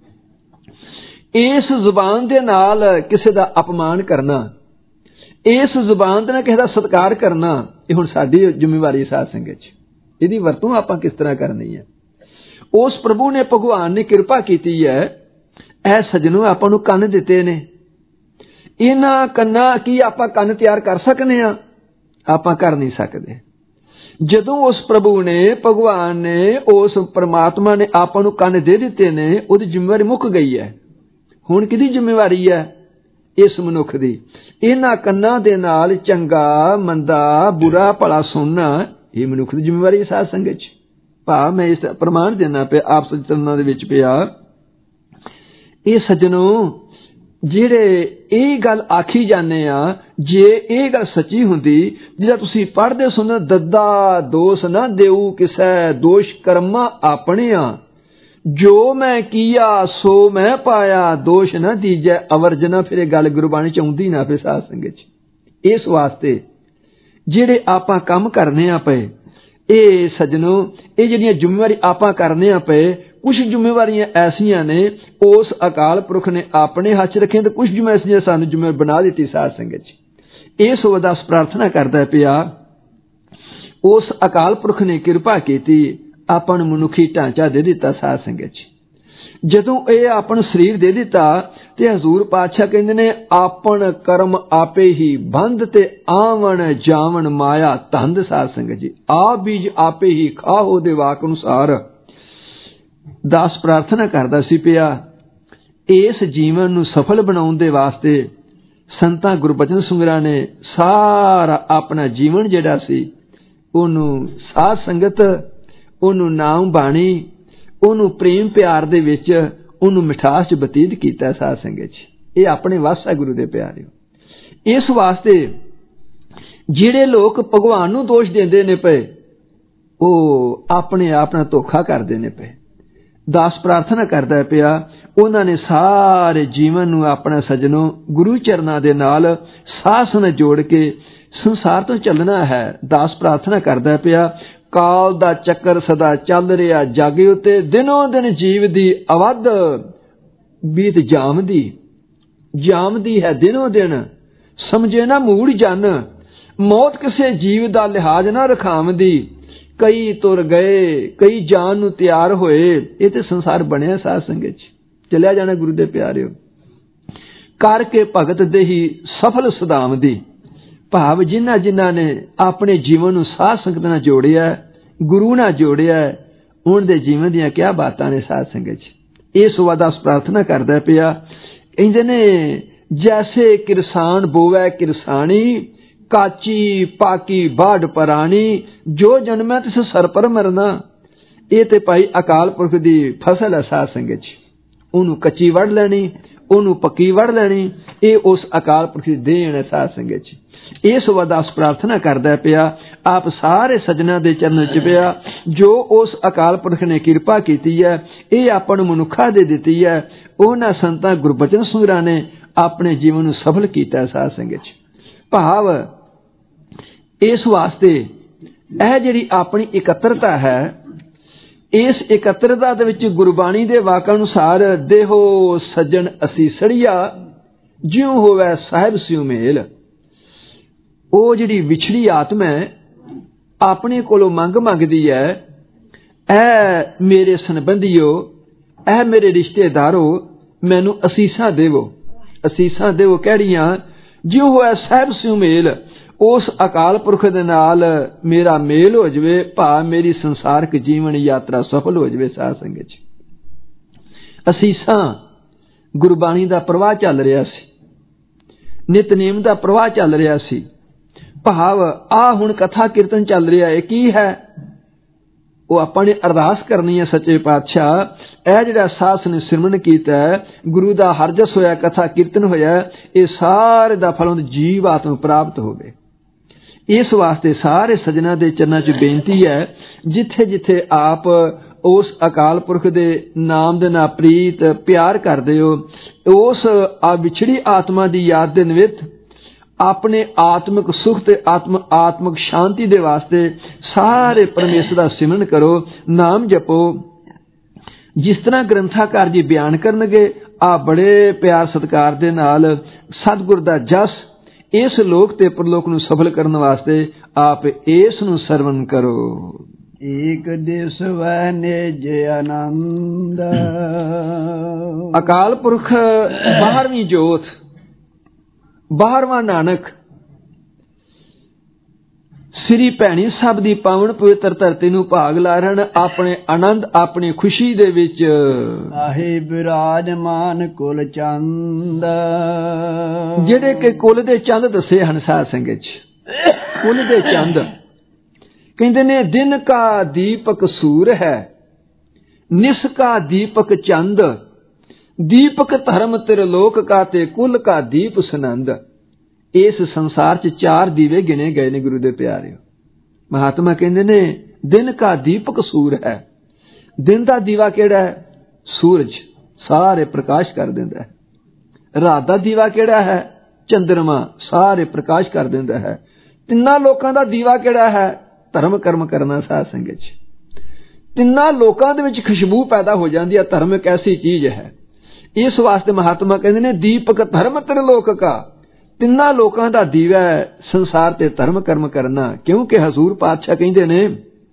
ਇਸ ਜ਼ੁਬਾਨ ਦੇ ਨਾਲ ਕਿਸੇ ਦਾ ਅਪਮਾਨ ਕਰਨਾ, ਇਸ ਜ਼ੁਬਾਨ ਦੇ ਨਾਲ ਕਿਸੇ ਦਾ ਸਤਿਕਾਰ ਕਰਨਾ, ਇਹ ਹੁਣ ਸਾਡੀ ਜ਼ਿੰਮੇਵਾਰੀ ਹੈ ਸਾਧ ਸੰਗਤ ਜੀ। ਇਹਦੀ ਵਰਤੋਂ ਆਪਾਂ ਕਿਸ ਤਰ੍ਹਾਂ ਕਰਨੀ ਹੈ? ਉਸ ਪ੍ਰਭੂ ਨੇ, ਭਗਵਾਨ ਨੇ ਕਿਰਪਾ ਕੀਤੀ ਹੈ, ਇਹ ਸੱਜਣੋ ਆਪਾਂ ਨੂੰ ਕੰਨ ਦਿੱਤੇ ਨੇ। ਇਹਨਾਂ ਕੰਨਾਂ ਕੀ ਆਪਾਂ ਕੰਨ ਤਿਆਰ ਕਰ ਸਕਨੇ ਆ? ਆਪਾਂ ਕਰ ਨਹੀਂ ਸਕਦੇ। ਜਦੋਂ ਉਸ ਪ੍ਰਭੂ ਨੇ, ਭਗਵਾਨ ਨੇ, ਉਸ ਪਰਮਾਤਮਾ ਨੇ ਆਪਾਂ ਨੂੰ ਕੰਨ ਦੇ ਦਿੱਤੇ ਨੇ, ਉਹਦੀ ਜ਼ਿੰਮੇਵਾਰੀ ਮੁੱਕ ਗਈ ਹੈ। ਹੁਣ ਕਿਹਦੀ ਜ਼ਿੰਮੇਵਾਰੀ ਹੈ? ਇਸ ਮਨੁੱਖ ਦੀ। ਇਹਨਾਂ ਕੰਨਾਂ ਦੇ ਨਾਲ ਚੰਗਾ ਮੰਦਾ ਬੁਰਾ ਭਲਾ ਸੁਣਨਾ ਇਹ ਮਨੁੱਖ ਦੀ ਜ਼ਿੰਮੇਵਾਰੀ ਹੈ ਸਾਧ ਸੰਗਤ ਚ। ਭਾਵ ਮੈਂ ਇਸ ਪ੍ਰਮਾਣ ਦੇਣਾ ਪਿਆ ਆਪ ਸੱਜਣਾਂ ਦੇ ਵਿੱਚ ਪਿਆ, ਇਹ ਸੱਜਣੋ ਜਿਹੜੇ ਇਹ ਗੱਲ ਆਖੀ ਜਾਂਦੇ ਆ, ਜੇ ਇਹ ਗੱਲ ਸੱਚੀ ਹੁੰਦੀ, ਜਿਹੜਾ ਤੁਸੀਂ ਪੜ੍ਹਦੇ ਸੁਣਦੇ, ਦੱਦਾ ਦੋਸ਼ ਨਾ ਦੇਊ ਕਿਸੇ, ਦੋਸ਼ ਕਰਮਾ ਆਪਣਿਆ, ਜੋ ਮੈਂ ਕੀਆ ਸੋ ਮੈਂ ਪਾਇਆ, ਦੋਸ਼ ਨਾ ਦੀਜੈ ਅਵਰਜਨਾ। ਫਿਰ ਇਹ ਗੱਲ ਗੁਰਬਾਣੀ ਚ ਆਉਂਦੀ ਨਾ ਫਿਰ ਸਾਧ ਸੰਗਤ ਚ। ਇਸ ਵਾਸਤੇ ਜਿਹੜੇ ਆਪਾਂ ਕੰਮ ਕਰਨੇ ਆ ਪਏ, ਇਹ ਸੱਜਣੋ ਇਹ ਜਿਹੜੀਆਂ ਜ਼ਿੰਮੇਵਾਰੀ ਆਪਾਂ ਕਰਨੇ ਆ ਪਏ, ਕੁਛ ਜ਼ਿੰਮੇਵਾਰੀਆਂ ਐਸੀਆਂ ਨੇ ਉਸ ਅਕਾਲ ਪੁਰਖ ਨੇ ਆਪਣੇ ਹੱਥ 'ਚ ਰੱਖੀਆਂ ਤੇ ਕੁਛ ਜ਼ਿੰਮੇਵਾਰੀਆਂ ਸਾਨੂੰ ਜ਼ਿੰਮੇਵਾਰ ਬਣਾ ਦਿੱਤੀ ਸਾਧ ਸੰਗਤ ਜੀ। ਇਸ ਅਰਦਾਸ ਪ੍ਰਾਰਥਨਾ ਕਰਦਾ ਪਿਆ, ਉਸ ਅਕਾਲ ਪੁਰਖ ਨੇ ਕਿਰਪਾ ਕੀਤੀ, ਆਪਾਂ ਨੂੰ ਮਨੁੱਖੀ ਢਾਂਚਾ ਦੇ ਦਿੱਤਾ ਸਾਧ ਸੰਗਤ ਜੀ। ਜਦੋਂ ਇਹ ਆਪਾਂ ਨੂੰ ਸਰੀਰ ਦੇ ਦਿੱਤਾ ਤੇ ਹਜ਼ੂਰ ਪਾਤਸ਼ਾਹ ਕਹਿੰਦੇ ਨੇ, ਆਪਣ ਕਰਮ ਆਪੇ ਹੀ ਬੰਧ ਤੇ ਆਵਣ ਜਾਵਣ ਮਾਇਆ ਧੰਦ। ਸਾਧ ਸੰਗਤ ਜੀ, ਆਪ ਬੀਜ ਆਪੇ ਹੀ ਖਾਹੋ ਦੇ ਵਾਕ ਅਨੁਸਾਰ ਦਾਸ ਪ੍ਰਾਰਥਨਾ ਕਰਦਾ ਸੀ ਪਿਆ, ਇਸ ਜੀਵਨ ਨੂੰ ਸਫਲ ਬਣਾਉਣ ਦੇ ਵਾਸਤੇ ਸੰਤਾਂ ਗੁਰਬਚਨ ਸਿੰਘਾਂ ਨੇ ਸਾਰਾ ਆਪਣਾ ਜੀਵਨ ਜਿਹੜਾ ਸੀ ਉਹਨੂੰ ਸਾਧ ਸੰਗਤ, ਉਹਨੂੰ ਨਾਮ ਬਾਣੀ, ਉਹਨੂੰ ਪ੍ਰੇਮ ਪਿਆਰ ਦੇ ਵਿੱਚ, ਉਹਨੂੰ ਮਿਠਾਸ 'ਚ ਬਤੀਤ ਕੀਤਾ ਸਾਧ ਸੰਗਤ 'ਚ। ਇਹ ਆਪਣੇ ਵੱਸ ਹੈ ਗੁਰੂ ਦੇ ਪਿਆਰਿਓ। ਇਸ ਵਾਸਤੇ ਜਿਹੜੇ ਲੋਕ ਭਗਵਾਨ ਨੂੰ ਦੋਸ਼ ਦਿੰਦੇ ਨੇ ਪਏ, ਉਹ ਆਪਣੇ ਆਪ ਨਾਲ ਧੋਖਾ ਕਰਦੇ ਨੇ ਪਏ। ਦਾਸ ਪ੍ਰਾਰਥਨਾ ਕਰਦਾ ਪਿਆ, ਉਹਨਾਂ ਨੇ ਸਾਰੇ ਜੀਵਨ ਨੂੰ ਆਪਣਾ ਸੱਜਣੋ ਗੁਰੂ ਚਰਨਾਂ ਦੇ ਨਾਲ ਸਾਥ ਨਾਲ ਜੋੜ ਕੇ ਸੰਸਾਰ ਤੋਂ ਚੱਲਣਾ ਹੈ। ਦਾਸ ਪ੍ਰਾਰਥਨਾ ਕਰਦਾ ਪਿਆ, ਕਾਲ ਦਾ ਚੱਕਰ ਸਦਾ ਚੱਲ ਰਿਹਾ ਜਗ ਉਤੇ, ਦਿਨੋਂ ਦਿਨ ਜੀਵ ਦੀ ਅਵਧ ਬੀਤ ਜਾਮਦੀ ਜਾਮਦੀ ਹੈ ਦਿਨੋਂ ਦਿਨ, ਸਮਝੇ ਨਾ ਮੂੜ ਜਨ, ਮੌਤ ਕਿਸੇ ਜੀਵ ਦਾ ਲਿਹਾਜ਼ ਨਾ ਰਖਾਵਦੀ, ਕਈ ਤੁਰ ਗਏ ਕਈ ਜਾਨ ਨੂੰ ਤਿਆਰ ਹੋਏ। ਇਹ ਤੇ ਸੰਸਾਰ ਬਣਿਆ ਸਾਧ ਸੰਗਤ ਚ, ਚਲਿਆ ਜਾਣਾ ਗੁਰੂ ਦੇ ਪਿਆਰਿਓ। ਕਰਕੇ ਭਗਤ ਦੇਹੀ ਸਫਲ ਸਦਾਮ ਦੀ, ਭਾਵ ਜਿਨ੍ਹਾਂ ਜਿਨ੍ਹਾਂ ਨੇ ਆਪਣੇ ਜੀਵਨ ਨੂੰ ਸਾਧ ਸੰਗਤ ਨਾਲ ਜੋੜਿਆ, ਗੁਰੂ ਨਾਲ ਜੋੜਿਆ, ਉਹਨਾਂ ਦੇ ਜੀਵਨ ਦੀਆਂ ਕਿਆ ਬਾਤਾਂ ਨੇ ਸਾਧ ਸੰਗਤ ਚ। ਇਸ ਵਾਦਾਸ ਪ੍ਰਾਰਥਨਾ ਕਰਦਾ ਪਿਆ, ਕਹਿੰਦੇ ਨੇ ਜੈਸੇ ਕਿਰਸਾਨ ਬੋਵੈ ਕਿਰਸਾਣੀ, ਕਾਚੀ ਪਾਕੀ ਬਾੜ ਪਰਾਣੀ, ਜੋ ਜਨਮੈ ਤਿਸ ਸਰ ਪਰ ਮਰਨਾ। ਇਹ ਤੇ ਭਾਈ ਅਕਾਲ ਪੁਰਖ ਦੀ ਫਸਲ ਹੈ ਸਾਧ ਸੰਗਤ ਚ, ਉਹਨੂੰ ਕੱਚੀ ਵੜ ਲੈਣੀ, ਉਹਨੂੰ ਪੱਕੀ ਵੜ ਲੈਣੀ, ਇਹ ਉਸ ਅਕਾਲ ਪੁਰਖ ਦੀ ਦੇਣ ਹੈ ਸਾਧ ਸੰਗਤ ਚ। ਇਸ ਵਾਦਾਸ ਪ੍ਰਾਰਥਨਾ ਕਰਦਾ ਪਿਆ, ਆਪ ਸਾਰੇ ਸੱਜਣਾ ਦੇ ਚਰਨ ਚ ਪਿਆ, ਜੋ ਉਸ ਅਕਾਲ ਪੁਰਖ ਨੇ ਕਿਰਪਾ ਕੀਤੀ ਹੈ, ਇਹ ਆਪਾਂ ਨੂੰ ਮਨੁੱਖਾ ਦੇ ਦਿੱਤੀ ਹੈ, ਉਹਨਾਂ ਸੰਤਾਂ ਗੁਰਬਚਨ ਸੂਰਾਂ ਨੇ ਆਪਣੇ ਜੀਵਨ ਨੂੰ ਸਫਲ ਕੀਤਾ ਸਾਧ ਸੰਗਤ ਚ। ਭਾਵ ਇਸ ਵਾਸਤੇ ਇਹ ਜਿਹੜੀ ਆਪਣੀ ਇਕੱਤਰਤਾ ਹੈ, ਇਸ ਇਕੱਤਰਤਾ ਦੇ ਵਿੱਚ ਗੁਰਬਾਣੀ ਦੇ ਵਾਕ ਅਨੁਸਾਰ ਦੇਹੋ ਸੱਜਣ ਅਸੀਸੜੀਆ, ਜਿਉ ਹੋਵੇ ਸਾਹਿਬ ਸਿਉ ਮੇਲ। ਉਹ ਜਿਹੜੀ ਵਿਛੜੀ ਆਤਮਾ ਹੈ, ਆਪਣੇ ਕੋਲੋਂ ਮੰਗ ਮੰਗਦੀ ਹੈ, ਐ ਮੇਰੇ ਸੰਬੰਧੀਓ, ਐ ਮੇਰੇ ਰਿਸ਼ਤੇਦਾਰੋ, ਮੈਨੂੰ ਅਸੀਸਾਂ ਦੇਵੋ। ਅਸੀਸਾਂ ਦੇਵੋ ਕਿਹੜੀਆਂ? ਜਿਉ ਹੋਇਆ ਸਾਹਿਬ ਸਿਉ ਮੇਲ, ਉਸ ਅਕਾਲ ਪੁਰਖ ਦੇ ਨਾਲ ਮੇਰਾ ਮੇਲ ਹੋ ਜਾਵੇ, ਭਾ ਮੇਰੀ ਸੰਸਾਰਕ ਜੀਵਨ ਯਾਤਰਾ ਸਫਲ ਹੋ ਜਾਵੇ। ਸਾਧ ਸੰਗਤ ਚ ਅਸੀਸਾਂ ਗੁਰਬਾਣੀ ਦਾ ਪ੍ਰਵਾਹ ਚੱਲ ਰਿਹਾ ਸੀ, ਨਿਤਨੇਮ ਦਾ ਪ੍ਰਵਾਹ ਚੱਲ ਰਿਹਾ ਸੀ। ਭਾਵ ਆ ਹੁਣ ਕਥਾ ਕੀਰਤਨ ਚੱਲ ਰਿਹਾ ਹੈ, ਕੀ ਹੈ? ਉਹ ਆਪਾਂ ਨੇ ਅਰਦਾਸ ਕਰਨੀ ਹੈ, ਸੱਚੇ ਪਾਤਸ਼ਾਹ ਇਹ ਜਿਹੜਾ ਸਾਧ ਨੇ ਸਿਮਰਨ ਕੀਤਾ ਹੈ, ਗੁਰੂ ਦਾ ਹਰਜਸ ਹੋਇਆ, ਕਥਾ ਕੀਰਤਨ ਹੋਇਆ, ਇਹ ਸਾਰੇ ਦਾ ਫਲ ਜੀਵ ਆਤਮ ਪ੍ਰਾਪਤ ਹੋਵੇ। ਇਸ ਵਾਸਤੇ ਸਾਰੇ ਸਜਣਾ ਦੇ ਚਰਨਾਂ ਚ ਬੇਨਤੀ ਹੈ, ਜਿੱਥੇ ਜਿੱਥੇ ਆਪ ਉਸ ਅਕਾਲ ਪੁਰਖ ਦੇ ਨਾਮ ਦੇ ਨਾਲ ਪ੍ਰੀਤ ਪਿਆਰ ਕਰਦੇ ਹੋ, ਉਸ ਆ ਵਿਛੜੀ ਆਤਮਾ ਦੀ ਯਾਦ ਦੇ ਨਿਮਿਤ ਆਪਣੇ ਆਤਮਿਕ ਸੁਖ ਤੇ ਆਤਮ ਆਤਮਿਕ ਸ਼ਾਂਤੀ ਦੇ ਵਾਸਤੇ ਸਾਰੇ ਪਰਮੇਸ਼ਰ ਦਾ ਸਿਮਰਨ ਕਰੋ, ਨਾਮ ਜਪੋ। ਜਿਸ ਤਰ੍ਹਾਂ ਗ੍ਰੰਥਾਕਾਰ ਜੀ ਬਿਆਨ ਕਰਨਗੇ, ਆ ਬੜੇ ਪਿਆਰ ਸਤਿਕਾਰ ਦੇ ਨਾਲ ਸਤਿਗੁਰ ਦਾ ਜਸ ਇਸ ਲੋਕ ਤੇ ਪਰਲੋਕ ਨੂੰ ਸਫਲ ਕਰਨ ਵਾਸਤੇ ਆਪ ਇਸ ਨੂੰ ਸਰਵਨ ਕਰੋ। ਏਕ ਦਿਸ ਵੈ ਨਿਜ ਆਨੰਦ। ਅਕਾਲ ਪੁਰਖ ਬਾਹਰਵੀਂ ਜੋਤ, ਬਾਹਰਵਾਂ ਨਾਨਕ, ਸ੍ਰੀ ਭੈਣੀ ਸਾਹਿਬ ਦੀ ਪਾਵਨ ਪਵਿੱਤਰ ਧਰਤੀ ਨੂੰ ਭਾਗ ਲਾ ਰਹੇ ਹਨ ਆਪਣੇ ਆਨੰਦ ਆਪਣੀ ਖੁਸ਼ੀ ਦੇ ਵਿੱਚ। ਆਹੇ ਬਿਰਾਜਮਾਨ ਕੁਲ ਚੰਦ, ਜਿਹੜੇ ਕਿ ਕੁਲ ਦੇ ਚੰਦ ਦੱਸੇ ਹਨ ਸਾਧ ਸੰਗਤ ਚ। ਕੁਲ ਦੇ ਚੰਦ ਕਹਿੰਦੇ ਨੇ, ਦਿਨ ਕਾ ਦੀਪਕ ਸੂਰ ਹੈ, ਨਿਸ ਕਾ ਦੀਪਕ ਚੰਦ, ਦੀਪਕ ਧਰਮ ਤਿਰਲੋਕ ਕਾ ਤੇ ਕੁਲ ਕਾ ਦੀਪ ਸੁਨੰਦ। ਇਸ ਸੰਸਾਰ ਚ ਚਾਰ ਦੀਵੇ ਗਿਣੇ ਗਏ ਨੇ ਗੁਰੂ ਦੇ ਪਿਆਰਿਓ। ਮਹਾਤਮਾ ਕਹਿੰਦੇ ਨੇ ਦਿਨ ਕਾ ਦੀਪਕ ਸੂਰ ਹੈ। ਦਿਨ ਦਾ ਦੀਵਾ ਕਿਹੜਾ ਹੈ? ਸੂਰਜ, ਸਾਰੇ ਪ੍ਰਕਾਸ਼ ਕਰ ਦਿੰਦਾ ਹੈ। ਰਾਤ ਦਾ ਦੀਵਾ ਕਿਹੜਾ ਹੈ? ਚੰਦਰਮਾ, ਸਾਰੇ ਪ੍ਰਕਾਸ਼ ਕਰ ਦਿੰਦਾ ਹੈ। ਤਿੰਨਾਂ ਲੋਕਾਂ ਦਾ ਦੀਵਾ ਕਿਹੜਾ ਹੈ? ਧਰਮ ਕਰਮ ਕਰਨਾ। ਸਾਧ ਸੰਗਤ ਚ ਤਿੰਨਾਂ ਲੋਕਾਂ ਦੇ ਵਿੱਚ ਖੁਸ਼ਬੂ ਪੈਦਾ ਹੋ ਜਾਂਦੀ ਹੈ। ਧਰਮ ਇੱਕ ਐਸੀ ਚੀਜ਼ ਹੈ। ਇਸ ਵਾਸਤੇ ਮਹਾਤਮਾ ਕਹਿੰਦੇ ਨੇ ਦੀਪਕ ਧਰਮ ਤਿਰਲੋਕ ਕਾ, ਤਿੰਨਾਂ ਲੋਕਾਂ ਦਾ ਦੀਵਾ ਹੈ ਸੰਸਾਰ ਤੇ ਧਰਮ ਕਰਮ ਕਰਨਾ। ਕਿਉਂਕਿ ਹਜ਼ੂਰ ਪਾਤਸ਼ਾਹ ਕਹਿੰਦੇ ਨੇ,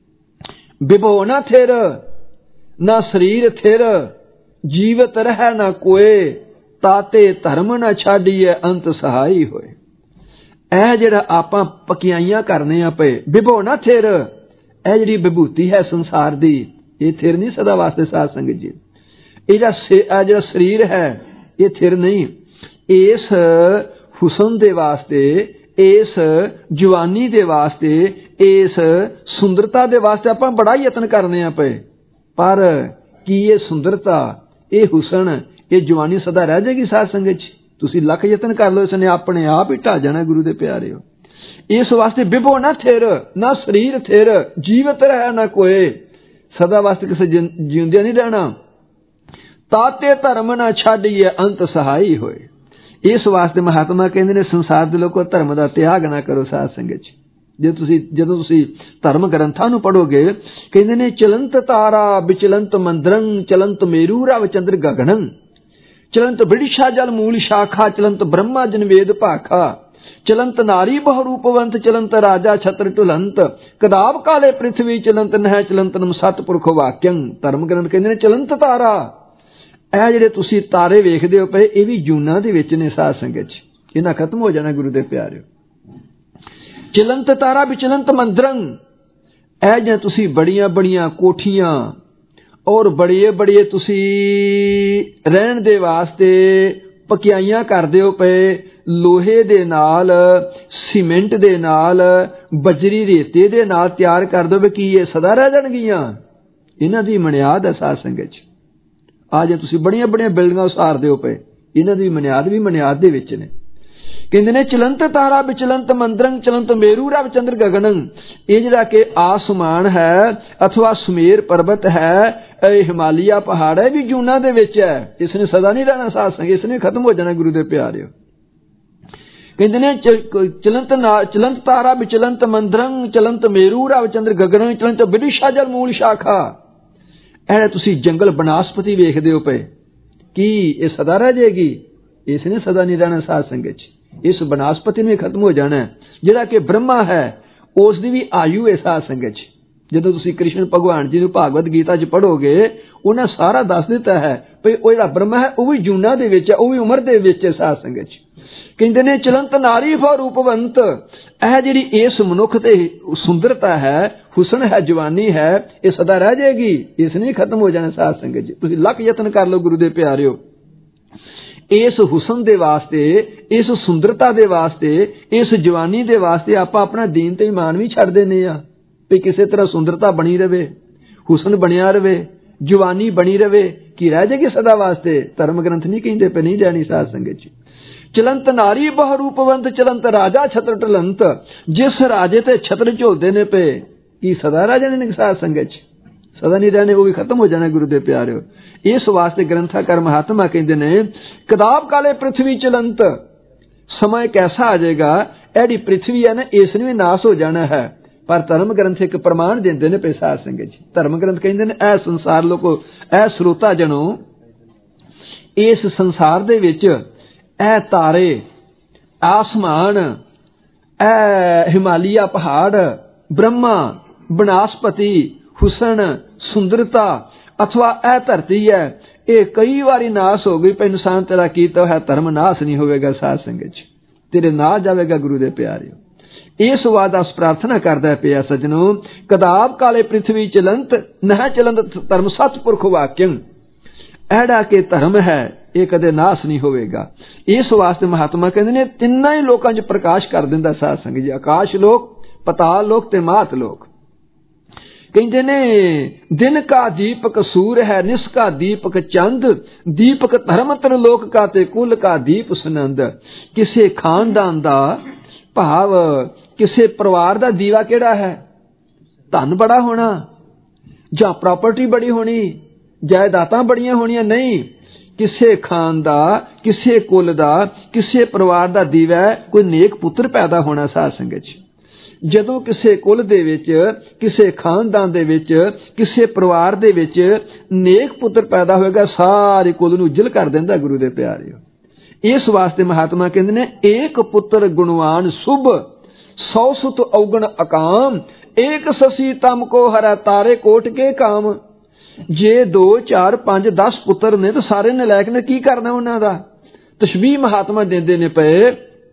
ਵਿਭੋ ਨਾ ਥਿਰ ਨਾ ਸਰੀਰ ਥਿਰ, ਜੀਵਤ ਰਹਿ ਨਾ ਕੋਏ, ਤਾਤੇ ਧਰਮ ਨਾ ਛਾਡੀਏ ਅੰਤ ਸਹਾਈ ਹੋਏ। ਇਹ ਜਿਹੜਾ ਆਪਾਂ ਪਕਿਆਈਆਂ ਕਰਨੇ ਆ ਪਏ, ਵਿਭੋ ਨਾ ਥਿਰ, ਇਹ ਜਿਹੜੀ ਵਿਭੂਤੀ ਹੈ ਸੰਸਾਰ ਦੀ, ਇਹ ਥਿਰ ਨਹੀਂ ਸਦਾ ਵਾਸਤੇ। ਸਾਧ ਸੰਗਤ ਜੀ ਇਹ ਜਿਹੜਾ ਜਿਹੜਾ ਸਰੀਰ ਹੈ ਇਹ ਥਿਰ ਨਹੀਂ। ਇਸ ਹੁਸਨ ਦੇ ਵਾਸਤੇ, ਇਸ ਜਵਾਨੀ ਦੇ ਵਾਸਤੇ, ਇਸ ਸੁੰਦਰਤਾ ਦੇ ਵਾਸਤੇ ਆਪਾਂ ਬੜਾ ਯਤਨ ਕਰਨੇ ਆ ਪਏ, ਪਰ ਕੀ ਇਹ ਸੁੰਦਰਤਾ, ਇਹ ਹੁਸਨ, ਇਹ ਜਵਾਨੀ ਸਦਾ ਰਹਿ ਜਾਏਗੀ? ਸਾਧ ਸੰਗਤ ਚ ਤੁਸੀਂ ਲੱਖ ਯਤਨ ਕਰ ਲਓ, ਇਸਨੇ ਆਪਣੇ ਆਪ ਹੀ ਢਾਹ ਜਾਣਾ ਗੁਰੂ ਦੇ ਪਿਆਰਿਓ। ਇਸ ਵਾਸਤੇ ਵਿਭੋ ਨਾ ਥਿਰ ਨਾ ਸਰੀਰ ਥਿਰ, ਜੀਵਤ ਰਹਿ ਨਾ ਕੋਏ, ਸਦਾ ਵਾਸਤੇ ਕਿਸੇ ਜਿਉਂਦਿਆਂ ਨਹੀਂ ਰਹਿਣਾ। ਤਾਤੇ ਧਰਮ ਨਾ ਛਾਡੀਏ ਅੰਤ ਸਹਾਈ ਹੋਏ। ਇਸ ਵਾਸਤੇ ਮਹਾਤਮਾ ਕਹਿੰਦੇ ਨੇ ਸੰਸਾਰ ਦੇ ਲੋਕੋ ਧਰਮ ਦਾ ਤਿਆਗ ਨਾ ਕਰੋ। ਸਾਧ ਸੰਗਤ ਚ ਜੇ ਤੁਸੀਂ ਜਦੋਂ ਤੁਸੀਂ ਧਰਮ ਗ੍ਰੰਥਾਂ ਨੂੰ ਪੜ੍ਹੋਗੇ, ਕਹਿੰਦੇ ਨੇ ਚਲੰਤ ਤਾਰਾ ਵਿਚਲੰਤ ਮੰਦਰੰ ਚਲੰਤ ਮੇਰੂ ਰਵ ਚੰਦਰ ਗਗਨੰ ਚਲੰਤ ਬ੍ਰਿਸ਼ਾ ਜਲ ਮੂਲ ਸ਼ਾਖਾ ਚਲੰਤ ਬ੍ਰਹਮਾ ਜਨ ਵੇਦ ਭਾਖਾ ਚਲੰਤ ਨਾਰੀ ਬਹੁ ਰੂਪਵੰਤ ਚਲੰਤ ਰਾਜਾ ਛਤਰ ਢੁਲੰਤ ਕਦਾਵ ਕਾਲੇ ਪ੍ਰਿਥਵੀ ਚਲੰਤ ਨਹਿ ਚਲੰਤਨਮ ਸਤਪੁਰਖ ਵਾਕਿਅੰ। ਧਰਮ ਗ੍ਰੰਥ ਕਹਿੰਦੇ ਨੇ ਚਲੰਤ ਤਾਰਾ, ਇਹ ਜਿਹੜੇ ਤੁਸੀਂ ਤਾਰੇ ਵੇਖਦੇ ਹੋ ਪਏ ਇਹ ਵੀ ਜੂਨਾਂ ਦੇ ਵਿੱਚ ਨੇ ਸਾਧ ਸੰਗਤ ਚ, ਇਹਨਾਂ ਖਤਮ ਹੋ ਜਾਣਾ ਗੁਰੂ ਦੇ ਪਿਆਰਿਓ। ਚਲੰਤ ਤਾਰਾ ਵਿਚਲੰਤ ਮੰਦਰੰ, ਇਹ ਜਾਂ ਤੁਸੀਂ ਬੜੀਆਂ ਬੜੀਆਂ ਕੋਠੀਆਂ ਔਰ ਬੜੇ ਬੜੇ ਤੁਸੀਂ ਰਹਿਣ ਦੇ ਵਾਸਤੇ ਪਕਿਆਈਆਂ ਕਰਦੇ ਹੋ ਪਏ, ਲੋਹੇ ਦੇ ਨਾਲ ਸੀਮੈਂਟ ਦੇ ਨਾਲ ਬਜਰੀ ਰੇਤੇ ਦੇ ਨਾਲ ਤਿਆਰ ਕਰ ਦੋ, ਕੀ ਇਹ ਸਦਾ ਰਹਿ ਜਾਣਗੀਆਂ? ਇਹਨਾਂ ਦੀ ਮਨਿਆਦ ਹੈ ਸਾਧ ਸੰਗਤ ਚ। ਆ ਜੇ ਤੁਸੀਂ ਬੜੀਆਂ ਬੜੀਆਂ ਬਿਲਡਿੰਗਾਂ ਉਸਾਰਦੇ ਹੋ ਪਏ, ਇਹਨਾਂ ਦੀ ਮਨਿਆਦ ਵੀ ਮਨਿਆਦ ਦੇ ਵਿੱਚ ਨੇ। ਕਹਿੰਦੇ ਨੇ ਚਲੰਤ ਤਾਰਾ ਵਿਚਲੰਤ ਮੰਦਰੰ ਚਲੰਤ ਮੇਰੂ ਰਵ ਚੰਦਰ ਗਗਨੰ, ਇਹ ਜਿਹੜਾ ਕਿ ਆਸਮਾਨ ਹੈ ਅਥਵਾ ਸੁਮੇਰ ਪਰਬਤ ਹੈ, ਇਹ ਹਿਮਾਲਿਆ ਪਹਾੜ ਹੈ, ਵੀ ਜੂਨਾਂ ਦੇ ਵਿੱਚ ਹੈ, ਇਸ ਨੇ ਸਦਾ ਨਹੀਂ ਰਹਿਣਾ ਸਾਧ ਸੰਗਤ, ਇਸ ਨੇ ਖਤਮ ਹੋ ਜਾਣਾ ਗੁਰੂ ਦੇ ਪਿਆਰਿਓ। ਕਹਿੰਦੇ ਨੇ ਚਲੰਤ ਚਲੰਤ ਤਾਰਾ ਵਿਚਲੰਤ ਮੰਦਰੰ ਚਲੰਤ ਮੇਰੂ ਰਵ ਚੰਦਰ ਗਗਨੰ ਚਲੰਤ ਵਿਦਿਸ਼ਾ ਜਲ ਮੂਲ ਸ਼ਾਖਾ, ਇਹ ਤੁਸੀਂ ਜੰਗਲ ਬਨਾਸਪਤੀ ਵੇਖਦੇ ਹੋ ਪਏ, ਕੀ ਇਹ ਸਦਾ ਰਹਿ ਜਾਏਗੀ? ਇਸ ਨੇ ਸਦਾ ਨਹੀਂ ਰਹਿਣਾ ਸਾਧ ਸੰਗਤ ਚ, ਇਸ ਬਨਾਸਪਤੀ ਨੂੰ ਖਤਮ ਹੋ ਜਾਣਾ। ਜਿਹੜਾ ਕਿ ਬ੍ਰਹਮਾ ਹੈ ਉਸ ਦੀ ਵੀ ਆਯੂ ਹੈ ਸਾਧ ਸੰਗਤ ਚ। ਜਦੋਂ ਤੁਸੀਂ ਕ੍ਰਿਸ਼ਨ ਭਗਵਾਨ ਜੀ ਨੂੰ ਭਾਗਵਤ ਗੀਤਾ ਚ ਪੜ੍ਹੋਗੇ, ਉਹਨਾਂ ਸਾਰਾ ਦੱਸ ਦਿੱਤਾ ਹੈ ਵੀ ਉਹ ਜਿਹੜਾ ਬ੍ਰਹਮਾ ਹੈ ਉਹ ਵੀ ਜੂਨਾਂ ਦੇ ਵਿੱਚ ਹੈ, ਉਹ ਵੀ ਉਮਰ ਦੇ ਵਿੱਚ ਹੈ ਸਾਧ ਸੰਗਤ ਚ। ਕਹਿੰਦੇ ਨੇ ਚਲੰਤ ਨਾਰੀ ਫ ਰੂਪਵੰਤ, ਇਹ ਜਿਹੜੀ ਇਸ ਮਨੁੱਖ ਤੇ ਸੁੰਦਰਤਾ ਹੈ, ਹੁਸਨ ਹੈ, ਜਵਾਨੀ ਹੈ, ਇਹ ਸਦਾ ਰਹਿ ਜਾਏਗੀ, ਇਸ ਨੇ ਖਤਮ ਹੋ ਜਾਣਾ ਸਾਧ ਸੰਗਤ ਜੀ। ਤੁਸੀਂ ਲੱਖ ਯਤਨ ਕਰ ਲਓ ਗੁਰੂ ਦੇ ਪਿਆਰਿਓ, ਇਸ ਹੁਸਨ ਦੇ ਵਾਸਤੇ, ਇਸ ਸੁੰਦਰਤਾ ਦੇ ਵਾਸਤੇ, ਇਸ ਜਵਾਨੀ ਦੇ ਵਾਸਤੇ ਆਪਾਂ ਆਪਣਾ ਦੀਨ ਤੇ ਇਮਾਨ ਵੀ ਛੱਡ ਦਿੰਦੇ ਆ ਵੀ ਕਿਸੇ ਤਰ੍ਹਾਂ ਸੁੰਦਰਤਾ ਬਣੀ ਰਵੇ, ਹੁਸਨ ਬਣਿਆ ਰਵੇ, ਜਵਾਨੀ ਬਣੀ ਰਵੇ, ਕੀ ਰਹਿ ਜਾਏਗੀ ਸਦਾ ਵਾਸਤੇ? ਧਰਮ ਗ੍ਰੰਥ ਨਹੀਂ ਕਹਿੰਦੇ ਪਏ ਨਹੀਂ ਜਾਣੀ ਸਾਧ ਸੰਗਤ ਜੀ। ਚਲੰਤ ਨਾਰੀ ਬਹੁ ਰੂਪਵੰਤ ਚਲੰਤ ਰਾਜਾ ਛਤਰ ਢਲੰਤ, ਜਿਸ ਰਾਜੇ ਤੇ ਛਤਰ ਝੋਲਦੇ ਨੇ ਪਏ, ਕੀ ਸਦਾ ਰਹਿ ਜਾਣੇ ਨੇ ਸਾਧ ਸੰਗਤ ਚ? ਸਦਾ ਨਹੀਂ ਰਹਿਣੇ, ਉਹ ਵੀ ਖਤਮ ਹੋ ਜਾਣਾ ਗੁਰੂ ਦੇ ਪਿਆਰਿਓ। ਇਸ ਵਾਸਤੇ ਗ੍ਰੰਥਾਕਾਰ ਮਹਾਤਮਾ ਕਹਿੰਦੇ ਨੇ ਕਦਾਬ ਕਾਲੇ ਪ੍ਰਿਥਵੀ ਚਲੰਤ, ਸਮਾਂ ਇੱਕ ਐਸਾ ਆ ਜਾਏਗਾ ਇਹਦੀ ਪ੍ਰਿਥਵੀ ਹੈ ਨਾ ਇਸ ਨੇ ਵੀ ਨਾਸ ਹੋ ਜਾਣਾ ਹੈ। ਪਰ ਧਰਮ ਗ੍ਰੰਥ ਇੱਕ ਪ੍ਰਮਾਣ ਦਿੰਦੇ ਨੇ ਪਏ ਸਾਧ ਸੰਗਤ ਜੀ। ਧਰਮ ਗ੍ਰੰਥ ਕਹਿੰਦੇ ਨੇ ਇਹ ਸੰਸਾਰ ਲੋਕੋ, ਇਹ ਸਰੋਤਾ ਜਨੋ, ਇਸ ਸੰਸਾਰ ਦੇ ਵਿੱਚ ਇਹ ਤਾਰੇ, ਆਸਮਾਨ, ਇਹ ਹਿਮਾਲਿਆ ਪਹਾੜ, ਬ੍ਰਹਮਾ, ਬਨਾਸਪਤੀ, ਹੁਸਨ, ਸੁੰਦਰਤਾ ਅਥਵਾ ਇਹ ਧਰਤੀ ਹੈ, ਇਹ ਕਈ ਵਾਰੀ ਨਾਸ ਹੋ ਗਈ। ਪਰ ਇਨਸਾਨ ਤੇਰਾ ਕੀਤਾ ਹੈ ਧਰਮ ਨਾਸ ਨਹੀਂ ਹੋਵੇਗਾ ਸਾਧ ਸੰਗਤ ਚ, ਤੇਰੇ ਨਾਲ ਜਾਵੇਗਾ ਗੁਰੂ ਦੇ ਪਿਆਰਿਓ। ਇਸ ਵਾਦਾਸ ਪ੍ਰਾਰਥਨਾ ਕਰਦਾ ਪਿਆ ਸਜਣੋ, ਕਦਾਬ ਕਾਲੇ ਪ੍ਰਿਥਵੀ ਚਲੰਤ ਨਹਿ ਚਲੰਤ ਧਰਮ ਸਤਪੁਰਖ ਵਾਕਿਅੰ, ਐੜਾ ਕਿ ਧਰਮ ਹੈ ਇਹ ਕਦੇ ਨਾਸ ਨਹੀਂ ਹੋਵੇਗਾ। ਇਸ ਵਾਸਤੇ ਮਹਾਤਮਾ ਕਹਿੰਦੇ ਨੇ ਤਿੰਨਾਂ ਹੀ ਲੋਕਾਂ 'ਚ ਪ੍ਰਕਾਸ਼ ਕਰ ਦਿੰਦਾ ਸਾਧ ਸੰਗਤ ਜੀ, ਆਕਾਸ਼ ਲੋਕ, ਪਤਾਲ ਲੋਕ ਤੇ ਮਾਤ ਲੋਕ। ਕਹਿੰਦੇ ਨੇ ਦਿਨ ਕਾ ਦੀਪਕ ਸੂਰ ਹੈ, ਨਿਸ ਕਾ ਦੀਪਕ ਚੰਦ, ਦੀਪਕ ਧਰਮ ਤ੍ਰਿਲੋਕ ਕਾ ਤੇ ਕੁਲ ਕਾ ਦੀਪ ਸੁਨੰਦ। ਕਿਸੇ ਖਾਨਦਾਨ ਦਾ ਭਾਵ ਕਿਸੇ ਪਰਿਵਾਰ ਦਾ ਦੀਵਾ ਕਿਹੜਾ ਹੈ? ਧਨ ਬੜਾ ਹੋਣਾ ਜਾਂ ਪ੍ਰਾਪਰਟੀ ਬੜੀ ਹੋਣੀ, ਜਾਇਦਾਦਾਂ ਬੜੀਆਂ ਹੋਣੀਆਂ? ਨਹੀਂ, ਕਿਸੇ ਖਾਨ ਦਾ, ਕਿਸੇ ਕੁਲ ਦਾ, ਕਿਸੇ ਪਰਿਵਾਰ ਦਾ ਦੀਵਾ ਕੋਈ ਨੇਕ ਪੁੱਤਰ ਪੈਦਾ ਹੋਣਾ ਸਾਧ ਸੰਗਤ ਜੀ। ਜਦੋਂ ਕਿਸੇ ਕੁਲ ਦੇ ਵਿੱਚ, ਕਿਸੇ ਖਾਨਦਾਨ ਦੇ ਵਿੱਚ, ਕਿਸੇ ਪਰਿਵਾਰ ਦੇ ਵਿੱਚ ਨੇਕ ਪੁੱਤਰ ਪੈਦਾ ਹੋਏਗਾ, ਸਾਰੇ ਕੁਲ ਨੂੰ ਉਜਲ ਕਰ ਦਿੰਦਾ ਗੁਰੂ ਦੇ ਪਿਆਰਿਓ। ਇਸ ਵਾਸਤੇ ਮਹਾਤਮਾ ਕਹਿੰਦੇ ਨੇ ਏਕ ਪੁੱਤਰ ਗੁਣਵਾਨ ਸੁਭ, ਸੌ ਸੁਤ ਔਗਣ ਅਕਾਮ, ਏਕ ਸਸੀ ਤਮ ਕੋ ਹਰਾ ਤਾਰੇ ਕੋਟ ਕੇ ਕਾਮ। ਜੇ ਦੋ ਚਾਰ ਪੰਜ ਦਸ ਪੁੱਤਰ ਨੇ ਤਾਂ ਸਾਰੇ ਨਲਾਇਕ ਨੇ, ਕੀ ਕਰਨਾ ਉਹਨਾਂ ਦਾ? ਤਸ਼ਬੀਹ ਮਹਾਤਮਾ ਦਿੰਦੇ ਨੇ ਪਏ,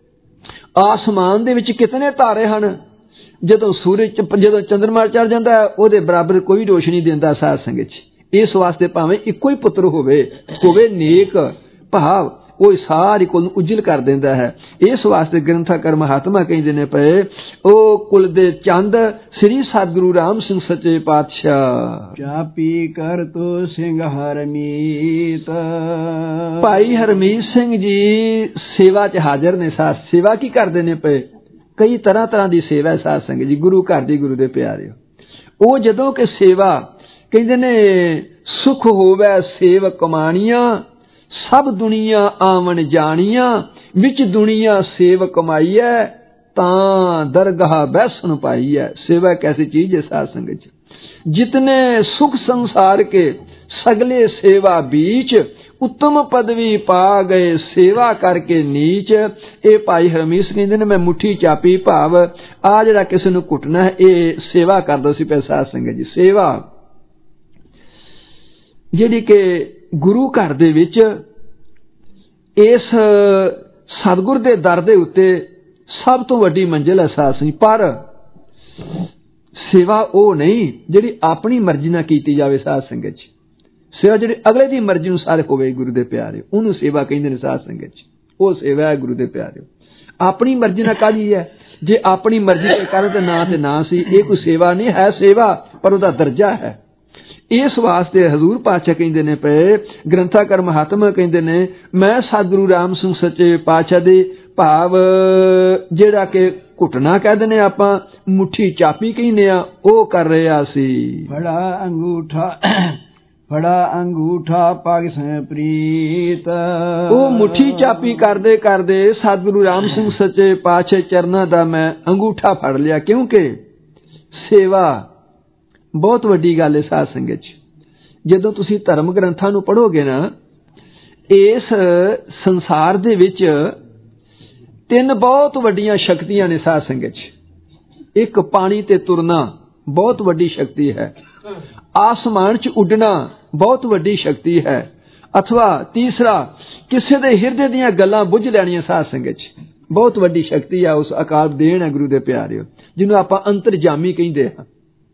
ਆਸਮਾਨ ਦੇ ਵਿੱਚ ਕਿਤਨੇ ਤਾਰੇ ਹਨ, ਜਦੋਂ ਸੂਰਜ, ਜਦੋਂ ਚੰਦਰਮਾ ਚੜ ਜਾਂਦਾ ਉਹਦੇ ਬਰਾਬਰ ਕੋਈ ਰੋਸ਼ਨੀ ਦਿੰਦਾ ਸਾਧ ਸੰਗਤ ਚ। ਇਸ ਵਾਸਤੇ ਭਾਵੇਂ ਇੱਕੋ ਹੀ ਪੁੱਤਰ ਹੋਵੇ, ਹੋਵੇ ਨੇਕ ਭਾਵ, ਉਹ ਸਾਰੀ ਕੁਲ ਨੂੰ ਉਜਲ ਕਰ ਦਿੰਦਾ ਹੈ। ਇਸ ਵਾਸਤੇ ਗ੍ਰੰਥਾਕਾਰ ਮਹਾਤਮਾ ਕਹਿੰਦੇ ਨੇ ਪਏ, ਉਹ ਕੁਲ ਦੇ ਚੰਦ ਸ੍ਰੀ ਸਤਿਗੁਰੂ ਰਾਮ ਸਿੰਘ ਸੱਚੇ ਪਾਤਸ਼ਾਹ। ਚਾਪੀ ਕਰ ਤੋ ਸਿੰਘ ਹਰਮੀਤ, ਭਾਈ ਹਰਮੀਤ ਸਿੰਘ ਜੀ ਸੇਵਾ ਚ ਹਾਜ਼ਰ ਨੇ। ਸਾਧ ਸੇਵਾ ਕੀ ਕਰਦੇ ਨੇ ਪਏ? ਕਈ ਤਰ੍ਹਾਂ ਤਰ੍ਹਾਂ ਦੀ ਸੇਵਾ ਸਾਧ ਸੰਗਤ ਜੀ, ਗੁਰੂ ਘਰ ਦੀ, ਗੁਰੂ ਦੇ ਪਿਆਰਿਓ। ਉਹ ਜਦੋਂ ਕਿ ਸੇਵਾ ਕਹਿੰਦੇ ਨੇ ਸੁਖ ਹੋਵੇ ਸੇਵ ਕਮਾਣੀਆਂ, ਸਭ ਦੁਨੀਆ ਆਵਣ ਜਾਣੀਆਂ, ਵਿੱਚ ਦੁਨੀਆ ਸੇਵ ਕਮਾਈਐ, तां दरगाह बैसन पाई है। सेवा एक ऐसी चीज है साध संगत जी, जितने सुख संसार के सगले सेवा बीच उत्तम पदवी पा गए सेवा करके नीच। ये भाई हरमीस कहते ने मैं मुट्ठी चापी भाव आ जिहड़ा किसी नूं घुटना है ये सेवा करदा सी। पै साध संगत जी सेवा जिहड़ी कि गुरु घर दे विच इस सतगुर दे दर दे उत्ते सब तो वड्डी मंजिल है साध संगत। पर सेवा वो नहीं जिहड़ी अपनी मर्जी नाल कीती जावे साध संगत जी। सेवा जिहड़ी अगले दी मर्जी अनुसार होवे गुरु दे प्यारे उहनूं सेवा कहिंदे ने साध संगत जी। वो सेवा है गुरु दे प्यारे। अपनी मर्जी नाल काहदी है, जे अपनी मर्जी ते करे ते ना ते ना सी, ये कोई सेवा नहीं है। सेवा पर उहदा दर्जा है। इस वास्ते हजूर पातशाह कहंदे ने पे ग्रंथाकार महात्मा कहंदे ने मैं सतगुरु राम सिंह सच्चे पातशाह दे भाव जिहड़ा कि घुटना कह देने आपां मुट्ठी चापी कहने आ ओ कर रहा सी। फड़ा अंगूठा फड़ा अंगूठा पग से प्रीत। ओ मुट्ठी चापी करदे करदे सतगुरु राम सिंह सच्चे पातशाह चरना दा मैं अंगूठा फड़ लिया, क्योंकि सेवा बहुत वड्डी गल है साध संगत जी। जदों तुसीं धर्म ग्रंथां नूं पढ़ोगे ना, इस संसार दे विच तीन बहुत वड्डियां शक्तियां ने साध संगत जी। एक पानी ते तुरना बहुत वड्डी शक्ति है, आसमान च उड़ना बहुत वड्डी शक्ति है, अथवा तीसरा किसी दे हिरदे दीयां गल्लां बुझ लैणियां साध संगत जी बहुत वड्डी शक्ति है। उस अकाल देन है गुरु दे प्यारिओ जिन्हों आपां अंतरजामी कहिंदे हां।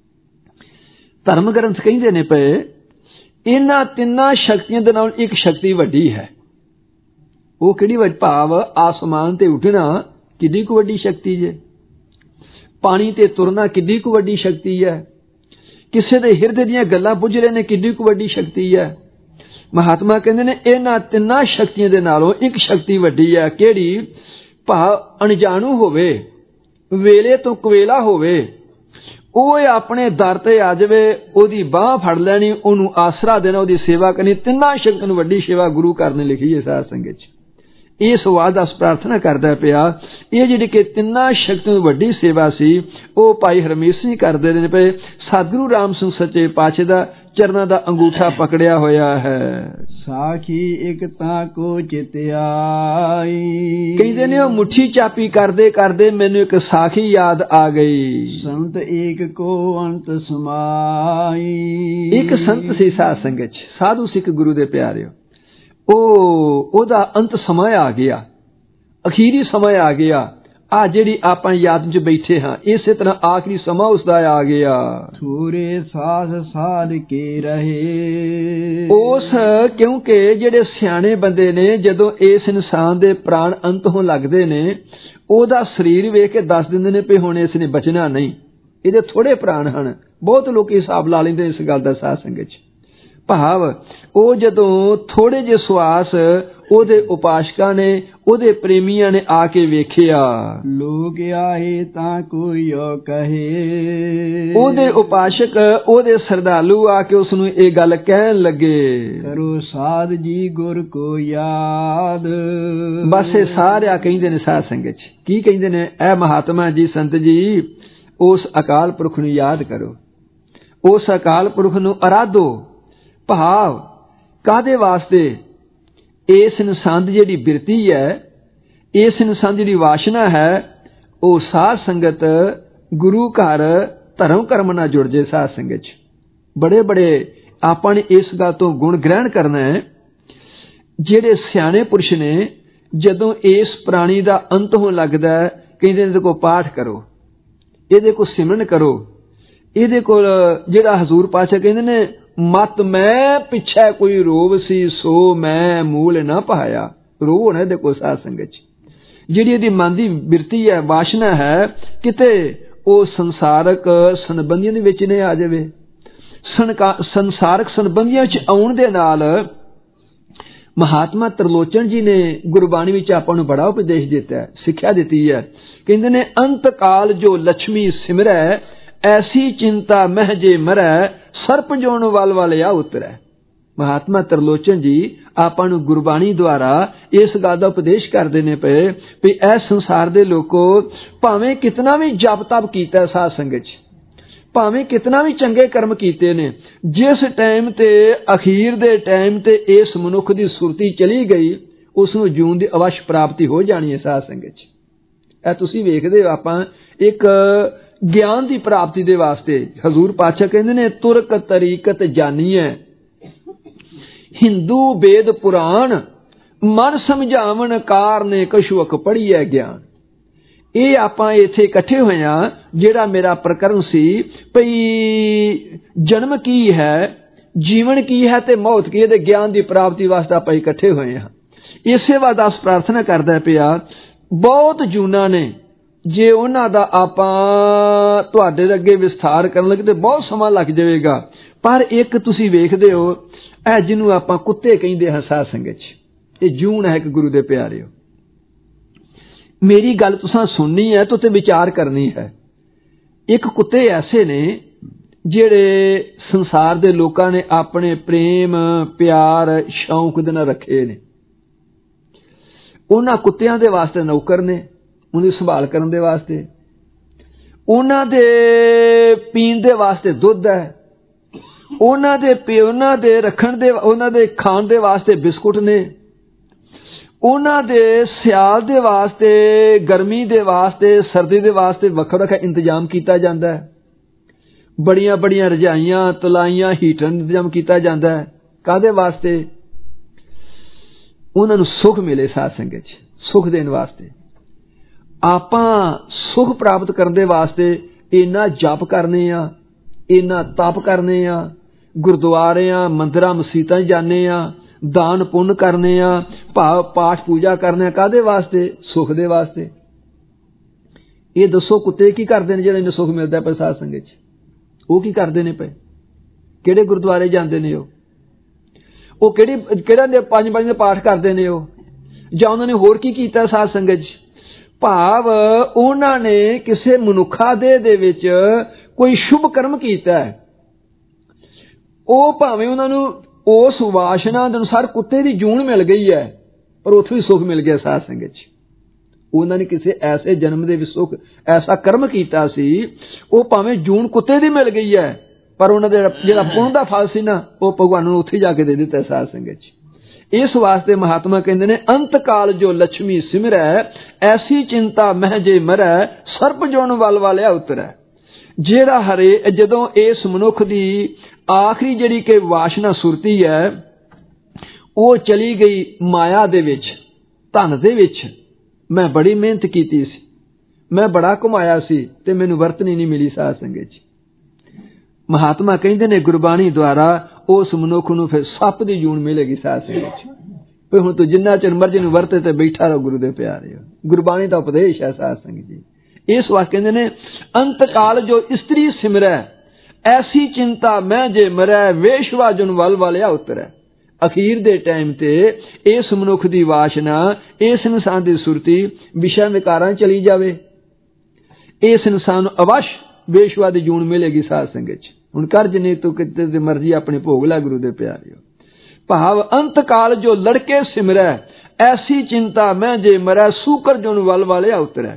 धर्म ग्रंथ कहिंदे ने पे इन्हां तिन्नां शक्तियां दे नाल एक शक्ति वड्डी है। वो किहड़ी वड्डी भाव आसमान ते उठना किड्डी को वड्डी शक्ति है, पानी ते तुरना किड्डी को वड्डी शक्ति है, किसी दे हिरदे दीयां गल्लां बुझ लेने किड्डी को वड्डी शक्ति है। महात्मा कहंदे ने इन्हां तिन्नां शक्तियां दे नालों एक शक्ति वड्डी है। किहड़ी भाव अणजाणू होवे वेले तो कवेला होवे ਉਹ ਆਪਣੇ ਦਰ ਤੇ ਆ ਜਾਵੇ ਉਹਦੀ ਬਾਹ ਫੜ ਲੈਣੀ ਉਹਨੂੰ ਆਸਰਾ ਦੇਣਾ ਉਹਦੀ ਸੇਵਾ ਕਰਨੀ। ਤਿੰਨਾਂ ਸ਼ਕਤੀਆਂ ਨੂੰ ਵੱਡੀ ਸੇਵਾ ਗੁਰੂ ਘਰ ਨੇ ਲਿਖੀ ਹੈ ਸਾਧ ਸੰਗਤ ਜੀ। ਇਹ ਸਵਾਲ ਦਾ ਪ੍ਰਾਰਥਨਾ ਕਰਦਾ ਪਿਆ ਇਹ ਜਿਹੜੀ ਕਿ ਤਿੰਨਾਂ ਸ਼ਕਤੀਆਂ ਨੂੰ ਵੱਡੀ ਸੇਵਾ ਸੀ ਉਹ ਭਾਈ ਹਰਮੀਤ ਸਿੰਘ ਕਰਦੇ ਨੇ ਪਏ। ਸਤਿਗੁਰੂ ਰਾਮ ਸਿੰਘ ਸੱਚੇ ਪਾਤਸ਼ਾਹ ਦਾ ਚਰਨਾਂ ਦਾ ਅੰਗੂਠਾ ਪਕੜਿਆ ਹੋਇਆ ਹੈ। ਸਾਖੀ ਇਕਤਾ ਕੋ ਚਿਤ ਆਈ। ਕਹਿੰਦੇ ਨੇ ਉਹ ਮੁੱਠੀ ਚਾਪੀ ਕਰਦੇ ਕਰਦੇ ਮੈਨੂੰ ਇੱਕ ਸਾਖੀ ਯਾਦ ਆ ਗਈ। ਸੰਤ ਏਕ ਕੋ ਅੰਤ ਸਮਾਈ। ਇੱਕ ਸੰਤ ਸੀ ਸਾਧ ਸੰਗਤ ਚ, ਸਾਧੂ ਸਿੱਖ ਗੁਰੂ ਦੇ ਪਿਆਰਿਓ। ਉਹ ਉਹਦਾ ਅੰਤ ਸਮਾਂ ਆ ਗਿਆ, ਅਖੀਰੀ ਸਮਾਂ ਆ ਗਿਆ। ਆ ਜਿਹੜੀ ਆਪਾਂ ਯਾਦ ਚ ਬੈਠੇ ਹਾਂ ਇਸੇ ਤਰ੍ਹਾਂ ਆਖਰੀ ਸਮਾਂ ਉਸਦਾ ਆ ਗਿਆ। ਥੋੜੇ ਸਾਸ ਸਾਧ ਕੇ ਰਹੇ। ਉਸ ਕਿਉਂਕਿ ਜਿਹੜੇ ਸਿਆਣੇ ਬੰਦੇ ਨੇ ਜਦੋਂ ਇਸ ਇਨਸਾਨ ਦੇ ਪ੍ਰਾਣ ਅੰਤ ਹੋਣ ਲੱਗਦੇ ਨੇ ਉਹਦਾ ਸਰੀਰ ਵੇਖ ਕੇ ਦੱਸ ਦਿੰਦੇ ਨੇ ਵੀ ਹੁਣ ਇਸ ਨੇ ਬਚਣਾ ਨਹੀਂ, ਇਹਦੇ ਥੋੜੇ ਪ੍ਰਾਣ ਹਨ। ਬਹੁਤ ਲੋਕ ਹਿਸਾਬ ਲਾ ਲੈਂਦੇ ਇਸ ਗੱਲ ਦਾ ਸਾਧ ਸੰਗਤ ਚ। ਭਾਵ ਉਹ ਜਦੋਂ ਥੋੜੇ ਜਿਹੇ ਸਵਾਸ ਉਹਦੇ ਉਪਾਸ਼ਕਾਂ ਨੇ ਉਹਦੇ ਪ੍ਰੇਮੀਆਂ ਨੇ ਆ ਕੇ ਵੇਖਿਆ। ਲੋਕ ਆਏ ਤਾਂ ਕੋਈ ਕਹੇ। ਉਹਦੇ ਉਪਾਸ਼ਕ ਉਹਦੇ ਸਰਦਾਲੂ ਆ ਕੇ ਉਸ ਨੂੰ ਇਹ ਗੱਲ ਕਹਿਣ ਲੱਗੇ, ਕਰੋ ਸਾਧ ਜੀ ਗੁਰ ਕੋ ਯਾਦ। ਬਸ ਇਹ ਸਾਰਿਆ ਕਹਿੰਦੇ ਨੇ ਸਾਧ ਸੰਗਤ ਚ। ਕੀ ਕਹਿੰਦੇ ਨੇ? ਐ ਮਹਾਤਮਾ ਜੀ ਸੰਤ ਜੀ ਉਸ ਅਕਾਲ ਪੁਰਖ ਨੂੰ ਯਾਦ ਕਰੋ, ਉਸ ਅਕਾਲ ਪੁਰਖ ਨੂੰ ਅਰਾਧੋ। ਭਾਵ ਕਾਹਦੇ ਵਾਸਤੇ? ਇਸ ਇਨਸਾਨ ਦੀ ਜਿਹੜੀ ਬਿਰਤੀ ਹੈ, ਇਸ ਇਨਸਾਨ ਦੀ ਜਿਹੜੀ ਵਾਸ਼ਨਾ ਹੈ ਉਹ ਸਾਧ ਸੰਗਤ ਗੁਰੂ ਘਰ ਧਰਮ ਕਰਮ ਨਾਲ ਜੁੜ ਜੇ। ਸਾਧ ਸੰਗਤ ਚ ਬੜੇ ਬੜੇ ਆਪਾਂ ਨੇ ਇਸ ਗੱਲ ਤੋਂ ਗੁਣ ਗ੍ਰਹਿਣ ਕਰਨਾ ਹੈ। ਜਿਹੜੇ ਸਿਆਣੇ ਪੁਰਸ਼ ਨੇ ਜਦੋਂ ਇਸ ਪ੍ਰਾਣੀ ਦਾ ਅੰਤ ਹੋਣ ਲੱਗਦਾ ਹੈ ਕਹਿੰਦੇ ਇਹਦੇ ਕੋਲ ਪਾਠ ਕਰੋ, ਇਹਦੇ ਕੋਲ ਸਿਮਰਨ ਕਰੋ, ਇਹਦੇ ਕੋਲ ਜਿਹੜਾ ਹਜ਼ੂਰ ਪਾਤਸ਼ਾਹ ਕਹਿੰਦੇ ਨੇ ਮਤ ਮੈਂ ਪਿੱਛੇ ਕੋਈ ਰੋਵ ਸੀ ਸੋ ਮੈਂ ਮੂਲ ਨਾ ਪਾਇਆ। ਰੋਹ ਹੋਣਾ ਇਹਦੇ ਕੋਲ ਸਾਧ ਸੰਗਤ ਚ। ਜਿਹੜੀ ਇਹਦੀ ਮਨ ਦੀ ਬਿਰਤੀ ਹੈ, ਵਾਸ਼ਨਾ ਹੈ, ਕਿਤੇ ਉਹ ਸੰਸਾਰਕ ਸੰਬੰਧੀਆਂ ਦੇ ਵਿੱਚ ਨਹੀਂ ਆ ਜਾਵੇ। ਸੰਸਾਰਕ ਸੰਬੰਧੀਆਂ ਚ ਆਉਣ ਦੇ ਨਾਲ ਮਹਾਤਮਾ ਤਰਲੋਚਨ ਜੀ ਨੇ ਗੁਰਬਾਣੀ ਵਿੱਚ ਆਪਾਂ ਨੂੰ ਬੜਾ ਉਪਦੇਸ਼ ਦਿੱਤਾ ਹੈ, ਸਿੱਖਿਆ ਦਿੱਤੀ ਹੈ। ਕਹਿੰਦੇ ਨੇ ਅੰਤ ਕਾਲ ਜੋ ਲక్ష్ਮੀ ਸਿਮਰੈ ਐਸੀ ਚਿੰਤਾ ਮਹਿ ਜੇ ਮਰੈ ਸਰਪ ਜੋਨ ਵਲ ਵਲ ਆ ਉਤਰੈ। महात्मा त्रिलोचन जी आपां नूं गुरबाणी द्वारा इस गल दा उपदेश करदे ने पे भी इस संसार दे लोको भावें कितना भी जप तप कीता साध संगत च, भावें कितना भी चंगे कर्म कीते ने, जिस टाइम ते अखीर दे टाइम ते इस मनुख दी सुरती चली गई उस नूं जून दी अवश्य प्राप्ति हो जानी है साध संगत च। ਇਹ ਤੁਸੀਂ ਵੇਖਦੇ ਹੋ ਆਪਾਂ ਇੱਕ ਗਿਆਨ ਦੀ ਪ੍ਰਾਪਤੀ ਦੇ ਵਾਸਤੇ ਹਜ਼ੂਰ ਪਾਤਸ਼ਾਹ ਕਹਿੰਦੇ ਨੇ ਤੁਰਕ ਤਰੀਕਤ ਜਾਨੀਐ ਹਿੰਦੂ ਵੇਦ ਪੁਰਾਣ ਮਨ ਸਮਝਾਵਣ ਕਾਰਨੇ ਕਛੁਕ ਪੜ੍ਹੀਐ ਗਿਆਨ। ਇਹ ਆਪਾਂ ਇੱਥੇ ਇਕੱਠੇ ਹੋਏ ਆ ਜਿਹੜਾ ਮੇਰਾ ਪ੍ਰਕਰਨ ਸੀ ਭਈ ਜਨਮ ਕੀ ਹੈ, ਜੀਵਨ ਕੀ ਹੈ ਤੇ ਮੌਤ ਕੀ ਹੈ, ਤੇ ਗਿਆਨ ਦੀ ਪ੍ਰਾਪਤੀ ਵਾਸਤੇ ਆਪਾਂ ਇਕੱਠੇ ਹੋਏ ਆ। ਇਸੇ ਵਾਰ ਦਾਸ ਪ੍ਰਾਰਥਨਾ ਕਰਦਾ ਪਿਆ ਬਹੁਤ ਜੂਨਾਂ ਨੇ, ਜੇ ਉਹਨਾਂ ਦਾ ਆਪਾਂ ਤੁਹਾਡੇ ਅੱਗੇ ਵਿਸਥਾਰ ਕਰਨ ਲੱਗੇ ਤੇ ਬਹੁਤ ਸਮਾਂ ਲੱਗ ਜਾਵੇਗਾ, ਪਰ ਇੱਕ ਤੁਸੀਂ ਵੇਖਦੇ ਹੋ ਇਹ ਜਿਹਨੂੰ ਆਪਾਂ ਕੁੱਤੇ ਕਹਿੰਦੇ ਹਾਂ ਸਾਧ ਸੰਗਤ 'ਚ, ਇਹ ਜੂਨ ਹੈ ਇੱਕ ਗੁਰੂ ਦੇ ਪਿਆਰਿਓ। ਮੇਰੀ ਗੱਲ ਤੁਸੀਂ ਸੁਣਨੀ ਹੈ ਤੇ ਵਿਚਾਰ ਕਰਨੀ ਹੈ। ਇੱਕ ਕੁੱਤੇ ਐਸੇ ਨੇ ਜਿਹੜੇ ਸੰਸਾਰ ਦੇ ਲੋਕਾਂ ਨੇ ਆਪਣੇ ਪ੍ਰੇਮ ਪਿਆਰ ਸ਼ੌਂਕ ਦੇ ਨਾਲ ਰੱਖੇ ਨੇ। ਉਹਨਾਂ ਕੁੱਤਿਆਂ ਦੇ ਵਾਸਤੇ ਨੌਕਰ ਨੇ, ਉਹਦੀ ਸੰਭਾਲ ਕਰਨ ਦੇ ਵਾਸਤੇ, ਉਹਨਾਂ ਦੇ ਪੀਣ ਦੇ ਵਾਸਤੇ ਦੁੱਧ ਹੈ, ਉਹਨਾਂ ਦੇ ਉਹਨਾਂ ਦੇ ਰੱਖਣ ਦੇ ਉਹਨਾਂ ਦੇ ਖਾਣ ਦੇ ਵਾਸਤੇ ਬਿਸਕੁਟ ਨੇ, ਉਹਨਾਂ ਦੇ ਸਿਆਲ ਦੇ ਵਾਸਤੇ ਗਰਮੀ ਦੇ ਵਾਸਤੇ ਸਰਦੀ ਦੇ ਵਾਸਤੇ ਵੱਖਰਾ ਵੱਖਰਾ ਇੰਤਜ਼ਾਮ ਕੀਤਾ ਜਾਂਦਾ ਹੈ। ਬੜੀਆਂ ਬੜੀਆਂ ਰਜਾਈਆਂ ਤਲਾਈਆਂ ਹੀਟਰ ਇੰਤਜ਼ਾਮ ਕੀਤਾ ਜਾਂਦਾ ਹੈ। ਕਾਹਦੇ ਵਾਸਤੇ? ਉਹਨਾਂ ਨੂੰ ਸੁਖ ਮਿਲੇ ਸਾਧ ਸੰਗਤ 'ਚ, ਸੁਖ ਦੇਣ ਵਾਸਤੇ। ਆਪਾਂ ਸੁਖ ਪ੍ਰਾਪਤ ਕਰਨ ਦੇ ਵਾਸਤੇ ਇੰਨਾ ਜਪ ਕਰਨੇ ਆ, ਇੰਨਾ ਤਪ ਕਰਨੇ ਆ, ਗੁਰਦੁਆਰਿਆਂ ਮੰਦਿਰਾਂ ਮਸੀਤਾਂ ਜਾਂਦੇ ਆ, ਦਾਨ ਪੁੰਨ ਕਰਨੇ ਆ, ਭਾਵ ਪਾਠ ਪੂਜਾ ਕਰਨੇ ਆ। ਕਾਹਦੇ ਵਾਸਤੇ? ਸੁਖ ਦੇ ਵਾਸਤੇ। ਇਹ ਦੱਸੋ ਕੁੱਤੇ ਕੀ ਕਰਦੇ ਨੇ ਜਿਹੜਾ ਇਹਨੂੰ ਸੁਖ ਮਿਲਦਾ ਪਏ ਸਾਧ ਸੰਗਤ 'ਚ? ਉਹ ਕੀ ਕਰਦੇ ਨੇ ਪਏ? ਕਿਹੜੇ ਗੁਰਦੁਆਰੇ ਜਾਂਦੇ ਨੇ? ਉਹ ਉਹ ਕਿਹੜੀ ਕਿਹੜਾ ਪੰਜ ਪੰਜ ਦੇ ਪਾਠ ਕਰਦੇ ਨੇ ਉਹ, ਜਾਂ ਉਹਨਾਂ ਨੇ ਹੋਰ ਕੀ ਕੀਤਾ ਸਾਧ ਸੰਗਤ 'ਚ? ਭਾਵ ਉਹਨਾਂ ਨੇ ਕਿਸੇ ਮਨੁੱਖਾ ਦੇਹ ਦੇ ਵਿੱਚ ਕੋਈ ਸ਼ੁਭ ਕਰਮ ਕੀਤਾ ਹੈ। ਉਹ ਭਾਵੇਂ ਉਹਨਾਂ ਨੂੰ ਉਸ ਵਾਸ਼ਨਾ ਦੇ ਅਨੁਸਾਰ ਕੁੱਤੇ ਦੀ ਜੂਨ ਮਿਲ ਗਈ ਹੈ, ਪਰ ਉੱਥੇ ਵੀ ਸੁਖ ਮਿਲ ਗਿਆ ਸਾਧ ਸੰਗਤ 'ਚ। ਉਹਨਾਂ ਨੇ ਕਿਸੇ ਐਸੇ ਜਨਮ ਦੇ ਵਿੱਚ ਸੁਖ ਐਸਾ ਕਰਮ ਕੀਤਾ ਸੀ, ਉਹ ਭਾਵੇਂ ਜੂਨ ਕੁੱਤੇ ਦੀ ਮਿਲ ਗਈ ਹੈ, ਪਰ ਉਹਨਾਂ ਦੇ ਜਿਹੜਾ ਪੁੰਨ ਦਾ ਫਲ ਸੀ ਨਾ, ਉਹ ਭਗਵਾਨ ਨੂੰ ਉੱਥੇ ਜਾ ਕੇ ਦੇ ਦਿੱਤਾ ਸਾਧ ਸੰਗਤ 'ਚ। ਇਸ ਵਾਸਤੇ ਮਹਾਤਮਾ ਕਹਿੰਦੇ ਨੇ ਅੰਤ ਕਾਲ ਜੋ ਲక్ష్ਮੀ ਸਿਮਰੈ ਐਸੀ ਚਿੰਤਾ ਮਹਿ ਜੇ ਮਰੈ ਸਰਪ ਜੋਨ ਵੱਲ ਵਾਲਿਆ ਉਤਰੈ। ਜਿਹੜਾ ਹਰੇ ਜਦੋਂ ਇਸ ਮਨੁੱਖ ਦੀ ਆਖਰੀ ਜਿਹੜੀ ਕਿ ਵਾਸ਼ਨਾ ਸੁਰਤੀ ਹੈ ਉਹ ਚਲੀ ਗਈ ਮਾਇਆ ਦੇ ਵਿੱਚ, ਧਨ ਦੇ ਵਿੱਚ। ਮੈਂ ਬੜੀ ਮਿਹਨਤ ਕੀਤੀ ਸੀ, ਮੈਂ ਬੜਾ ਕਮਾਇਆ ਸੀ ਤੇ ਮੈਨੂੰ ਵਰਤਨੀ ਨਹੀਂ ਮਿਲੀ ਸਾਧ ਸੰਗਤ 'ਚ। ਮਹਾਤਮਾ ਕਹਿੰਦੇ ਨੇ ਗੁਰਬਾਣੀ ਦੁਆਰਾ ਉਸ ਮਨੁੱਖ ਨੂੰ ਫਿਰ ਸੱਪ ਦੀ ਜੂਨ ਮਿਲੇਗੀ ਸਾਧ ਸੰਗਤ 'ਚ। ਵੀ ਹੁਣ ਤੂੰ ਜਿੰਨਾ ਚਿਰ ਮਰਜ਼ੀ ਨੂੰ ਵਰਤੇ ਤੇ ਬੈਠਾ ਰਹੋ ਗੁਰੂ ਦੇ ਪਿਆਰੇ। ਗੁਰਬਾਣੀ ਦਾ ਉਪਦੇਸ਼ ਹੈ ਸਾਧ ਸੰਗਤ ਜੀ। ਇਸ ਵਾਰ ਕਹਿੰਦੇ ਨੇ ਅੰਤ ਕਾਲ ਜੋ ਇਸਤਰੀ ਸਿਮਰੈ ਐਸੀ ਚਿੰਤਾ ਮੈਂ ਜੇ ਮਰੈ ਵੇਸ਼ਵਾ ਜੁਨ ਵੱਲ ਵਾਲਿਆ ਉਤਰੈ। ਅਖੀਰ ਦੇ ਟਾਈਮ ਤੇ ਇਸ ਮਨੁੱਖ ਦੀ ਵਾਸ਼ਨਾ, ਇਸ ਇਨਸਾਨ ਦੀ ਸੁਰਤੀ ਵਿਸ਼ਾ ਵਿਕਾਰਾਂ ਚਲੀ ਜਾਵੇ, ਇਸ ਇਨਸਾਨ ਨੂੰ ਅਵਸ਼ ਵੇਸ਼ਵਾ ਦੀ ਜੂਨ ਮਿਲੇਗੀ ਸਾਧ ਸੰਗਤ 'ਚ। ਹੁਣ ਕਰ ਜਿੰਨੀ ਤੂੰ ਕਿਤੇ ਦੀ ਮਰਜ਼ੀ ਆਪਣੀ ਭੋਗ ਲੈ ਗੁਰੂ ਦੇ ਪਿਆਰਿਓ। ਭਾਵ ਅੰਤ ਕਾਲ ਜੋ ਲੜਕੇ ਸਿਮਰੈ ਐਸੀ ਚਿੰਤਾ ਮੈਂ ਜੇ ਮਰੈ ਸੂਕਰ ਜੁਨ ਵੱਲ ਵਾਲਿਆ ਉਤਰੈ।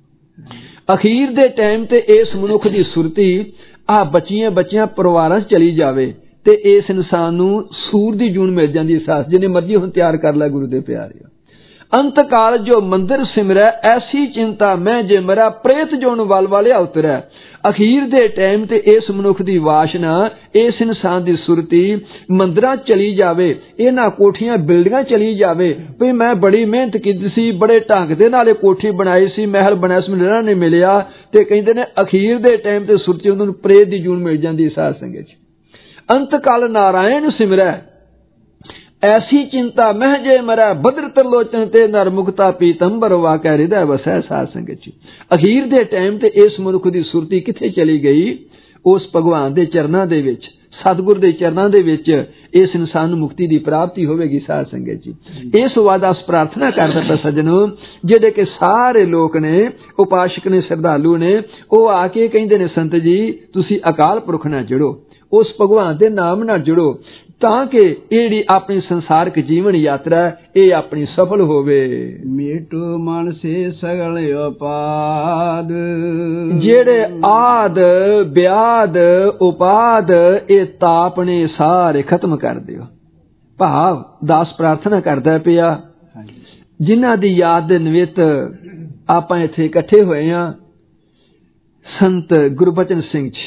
ਅਖੀਰ ਦੇ ਟਾਈਮ ਤੇ ਇਸ ਮਨੁੱਖ ਦੀ ਸੁਰਤੀ ਆ ਬੱਚੀਆਂ ਬੱਚੀਆਂ ਪਰਿਵਾਰਾਂ 'ਚ ਚਲੀ ਜਾਵੇ ਤੇ ਇਸ ਇਨਸਾਨ ਨੂੰ ਸੂਰ ਦੀ ਜੂਨ ਮਿਲ ਜਾਂਦੀ ਸਾਸ, ਜਿੰਨੇ ਮਰਜ਼ੀ ਹੁਣ ਤਿਆਰ ਕਰ ਲੈ ਗੁਰੂ ਦੇ ਪਿਆਰਿਓ। ਅੰਤ ਕਾਲ ਜੋ ਮੰਦਰ ਸਿਮਰੈ ਐਸੀ ਚਿੰਤਾ ਮੈਂ ਜੇ ਮਰਾ ਪ੍ਰੇਤ ਜੋਨ ਵੱਲ ਵਾਲਿਆ ਉਤਰੈ। ਅਖੀਰ ਦੇ ਟਾਈਮ ਤੇ ਇਸ ਮਨੁੱਖ ਦੀ ਵਾਸ਼ਨਾ, ਇਸ ਇਨਸਾਨ ਦੀ ਸੁਰਤੀ ਮੰਦਰਾਂ ਚਲੀ ਜਾਵੇ, ਇਹਨਾਂ ਕੋਠੀਆਂ ਬਿਲਡਿੰਗਾਂ ਚਲੀ ਜਾਵੇ ਵੀ ਮੈਂ ਬੜੀ ਮਿਹਨਤ ਕੀਤੀ ਸੀ, ਬੜੇ ਢੰਗ ਦੇ ਨਾਲ ਇਹ ਕੋਠੀ ਬਣਾਈ ਸੀ, ਮਹਿਲ ਬਣਾਇਆ ਸੀ, ਮੈਨੂੰ ਨਹੀਂ ਮਿਲਿਆ। ਤੇ ਕਹਿੰਦੇ ਨੇ ਅਖੀਰ ਦੇ ਟਾਈਮ ਤੇ ਸੁਰਤੀ ਉਹਨਾਂ ਨੂੰ ਪ੍ਰੇਤ ਦੀ ਜੂਨ ਮਿਲ ਜਾਂਦੀ ਸਾਧ ਸੰਗਤ 'ਚ। ਅੰਤ ਕਾਲ ਨਾਰਾਇਣ ਸਿਮਰੈ ਐਸੀ ਚਿੰਤਾ ਮਹਿ ਜੇ ਮਰੈ ਬਦਰ ਤਰਲੋਚਨ ਤੇ ਨਰ ਮੁਕਤਾ ਪੀਤੰਬਰ ਵਾਕੈ ਹਿਰਦੈ ਵਸੈ ਸਾਧ ਸੰਗਤ 'ਚ। ਅਖੀਰ ਦੇ ਟਾਈਮ ਤੇ ਇਸ ਮਨੁੱਖ ਦੀ ਸੁਰਤੀ ਕਿੱਥੇ ਚਲੀ ਗਈ? ਉਸ ਭਗਵਾਨ ਦੇ ਚਰਨਾਂ ਦੇ ਵਿੱਚ, ਸਤਿਗੁਰ ਦੇ ਚਰਨਾਂ ਦੇ ਵਿੱਚ ਇਸ ਇਨਸਾਨ ਨੂੰ ਮੁਕਤੀ ਦੀ ਪ੍ਰਾਪਤੀ ਹੋਵੇਗੀ ਸਾਧ ਸੰਗਤ ਜੀ। ਇਸ ਵਾਦਾ ਪ੍ਰਾਰਥਨਾ ਕਰਦਾ ਪਿਆ ਸੱਜਣੋ, ਜਿਹੜੇ ਕਿ ਸਾਰੇ ਲੋਕ ਨੇ, ਉਪਾਸ਼ਕ ਨੇ, ਸ਼ਰਧਾਲੂ ਨੇ, ਉਹ ਆ ਕੇ ਕਹਿੰਦੇ ਨੇ ਸੰਤ ਜੀ ਤੁਸੀਂ ਅਕਾਲ ਪੁਰਖ ਨਾਲ ਜੁੜੋ। उस भगवान दे नाम नाल जुड़ो ताकि इहड़ी अपनी संसारिक जीवन यात्रा ये अपनी सफल होवे। मिटो मन से सगल उपाद जेड़े आद ब्याद उपाद ये ताप ने सारे खत्म कर दियो। भाव दास प्रार्थना करदा पिया जिन्हां दी याद दे निमित्त आपां इत्थे इकट्ठे होए हां। संत गुरबचन सिंह जी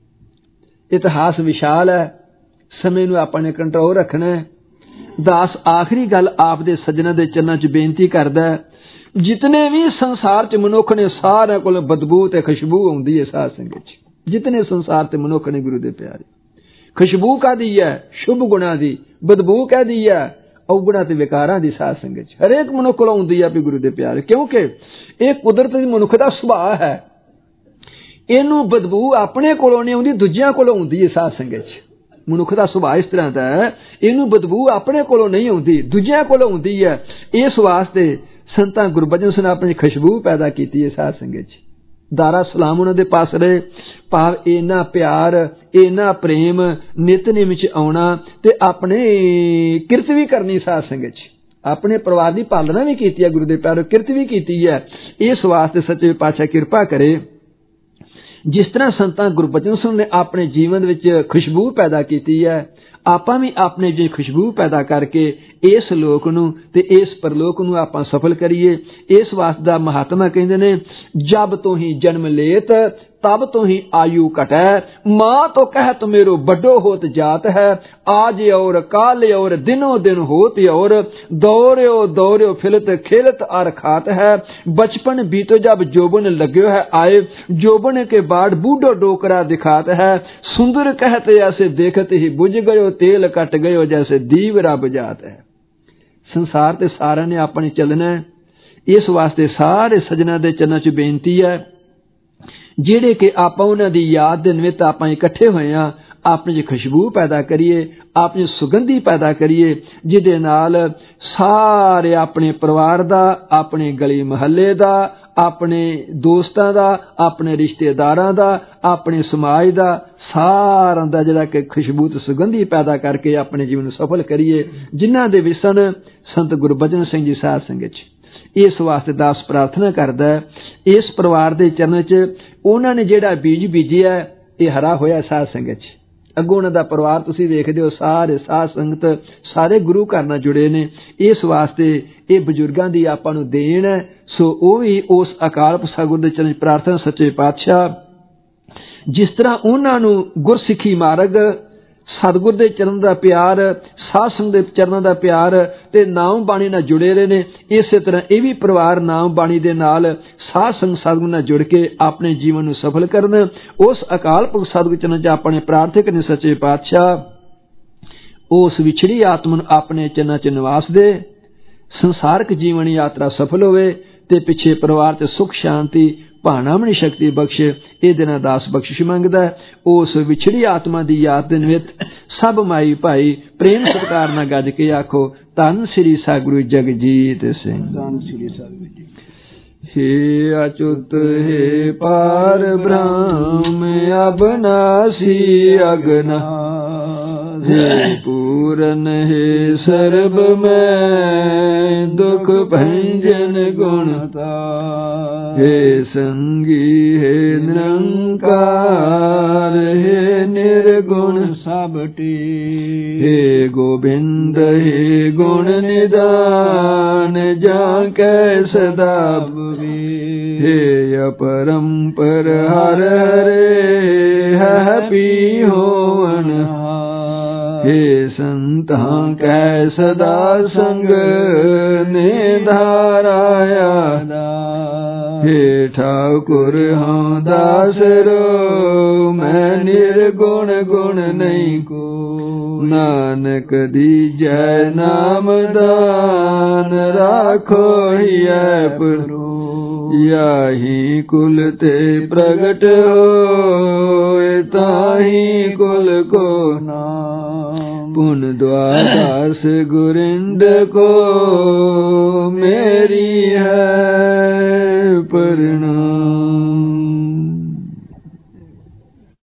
इतिहास विशाल है, समय नूं आपां ने कंट्रोल रखना है। दास आखिरी गल आप दे सज्जनां दे चरनां च बेनती करदा है, जितने भी संसार च मनुख ने सारे कोल बदबू ते खुशबू आउंदी है साध संगत च। जितने संसार ते मनुख ने गुरु दे प्यारे, खुशबू कादी है? शुभ गुणां दी। बदबू कहदी है? अवगुणा ते विकारां दी साध संगत च। हरेक मनुख कोल आउंदी है भी गुरु दे प्यारे, क्योंकि एक कुदरत दी मनुख दा सुभाਅ है। इनू बदबू अपने कोलों नहीं आउंदी, दूजियां कोलों आउंदी है साध संगत च। मनुख दा सुभाਅ इस तरह दा है, इनू बदबू अपने कोलों नहीं आउंदी, दूजियां कोलों आउंदी है। इस वास्ते संतां गुरबचन सिंह ने अपनी खुशबू पैदा कीती है साध संगत च। दारा सलाम उन्हां दे पास रहे, भाव इन्ना प्यार इन्ना प्रेम नितनेम च आउणा ते अपने किरत भी करनी साध संगत च। अपने परिवार दी पालना भी कीती है, गुरु दे प्यारे किरत भी कीती है। इस वास्ते सच्चे पातशाह किरपा करे। जिस तरह संतां गुरबचन सिंह ने अपने जीवन विच खुशबू पैदा कीती है, आपां भी अपने जी खुशबू पैदा करके इस लोक नूं ते इस परलोक नूं आपां सफल करिए। इस वास्ते दा महात्मा कहंदे ने, जब तो ही जन्म लेत तब तो ही आयु कटै, मां तो कहत मेरो बड्डो होत जात है, आज और काल और दिनों दिन होत और दौड़ो दौड़ो फिलत खेलत आर खात है। बचपन बीतो जब जोबन लग्यो है आए, जोबन के बाद बूढ़ो डोकरा दिखात है, सुंदर कहते ऐसे देखत ही बुझ गयो, तेल कट गयो जैसे दीवरा बुझात है। संसार ते सारे ने अपने चलना है। इस वास्ते सारे सजना दे चरनां च बेनती है, जेड़े कि आपां उन्हां दी याद दे निमित्त आपां इकट्ठे होए हां, अपनी खुशबू पैदा करिए, अपनी सुगंधी पैदा करिए, जिहदे नाल सारे अपने परिवार दा, अपने गली महल्ले दा, अपने दोस्तां दा, अपने रिश्तेदारां दा, अपने समाज दा, सारां दा जिहड़ा कि खुशबू ते सुगंधी पैदा करके अपने जीवन सफल करिए, जिन्हां दे विसन संत गुरबचन सिंह जी साध संगत च। इस वास्ते दास प्रार्थना करदा है, इस परिवार दे चरण च उन्हां ने जिहड़ा बीज बीजिया ये हरा होया साध संगत च। अगों उन्हां दा परिवार तुसीं वेखदे हो, सारे साध संगत सारे गुरु घर नाल जुड़े ने। इस वास्ते ये बजुर्गां दी आपां नूं देन है। सो ਉਹ ਵੀ ਉਸ ਅਕਾਲ ਪੁਰਖ ਸਤਿਗੁਰ ਦੇ ਚਰਨ ਪ੍ਰਾਰਥਨਾ ਸੱਚੇ ਪਾਤਸ਼ਾਹ जिस तरह उन्हां नूं गुरसिੱਖੀ मार्ग सतगुर दे चरण दा प्यार, साध संगत दे चरणां दा प्यार ते नाम बाणी नाल जुड़े रहे ने, इसे तरह ये भी परिवार नाम बाणी दे नाल साध संगत सतगुर नाल जुड़ के अपने जीवन नूं सफल करन। उस अकाल पुरख सतगुर चरण च अपने प्रार्थना करने सच्चे पातशाह उस विछड़ी आत्मा नूं अपने चरणां च निवास दे, संसारिक जीवन यात्रा सफल होवे ते पिछे परिवार ते सुख शांति भाणामणी शक्ति बख्श। ये दिन दास बख्शिश मंगदा है। उस विछड़ी आत्मा दी याद दे निमित्त सब माई भाई प्रेम सत्कार नाल गज के आखो, धन श्री सतगुरु जगजीत सिंह। धन श्री सतगुरु जी। हे अच्युत हे पार ब्रह्म अबनासी अगना, हे पूरन हे सर्ब में दुख भंजन गुणता, हे संगी हे निरंकार हे निर्गुण सबटी, हे गोविंद हे गुण निदान जाके सदा भुवि, हे अपरंपर हर हरे है पी होवन, हे संतां कै सदा संग ने धाराया, हे ठाकुर हाँ दास रो मैं निर्गुण गुण नहीं को, नानक दीजै नाम दान राखो हियै पुरो, याही कुल ते प्रगट होए ताही कुल को नाम, पुन द्वादश गुरिंद को मेरी है प्रणाम।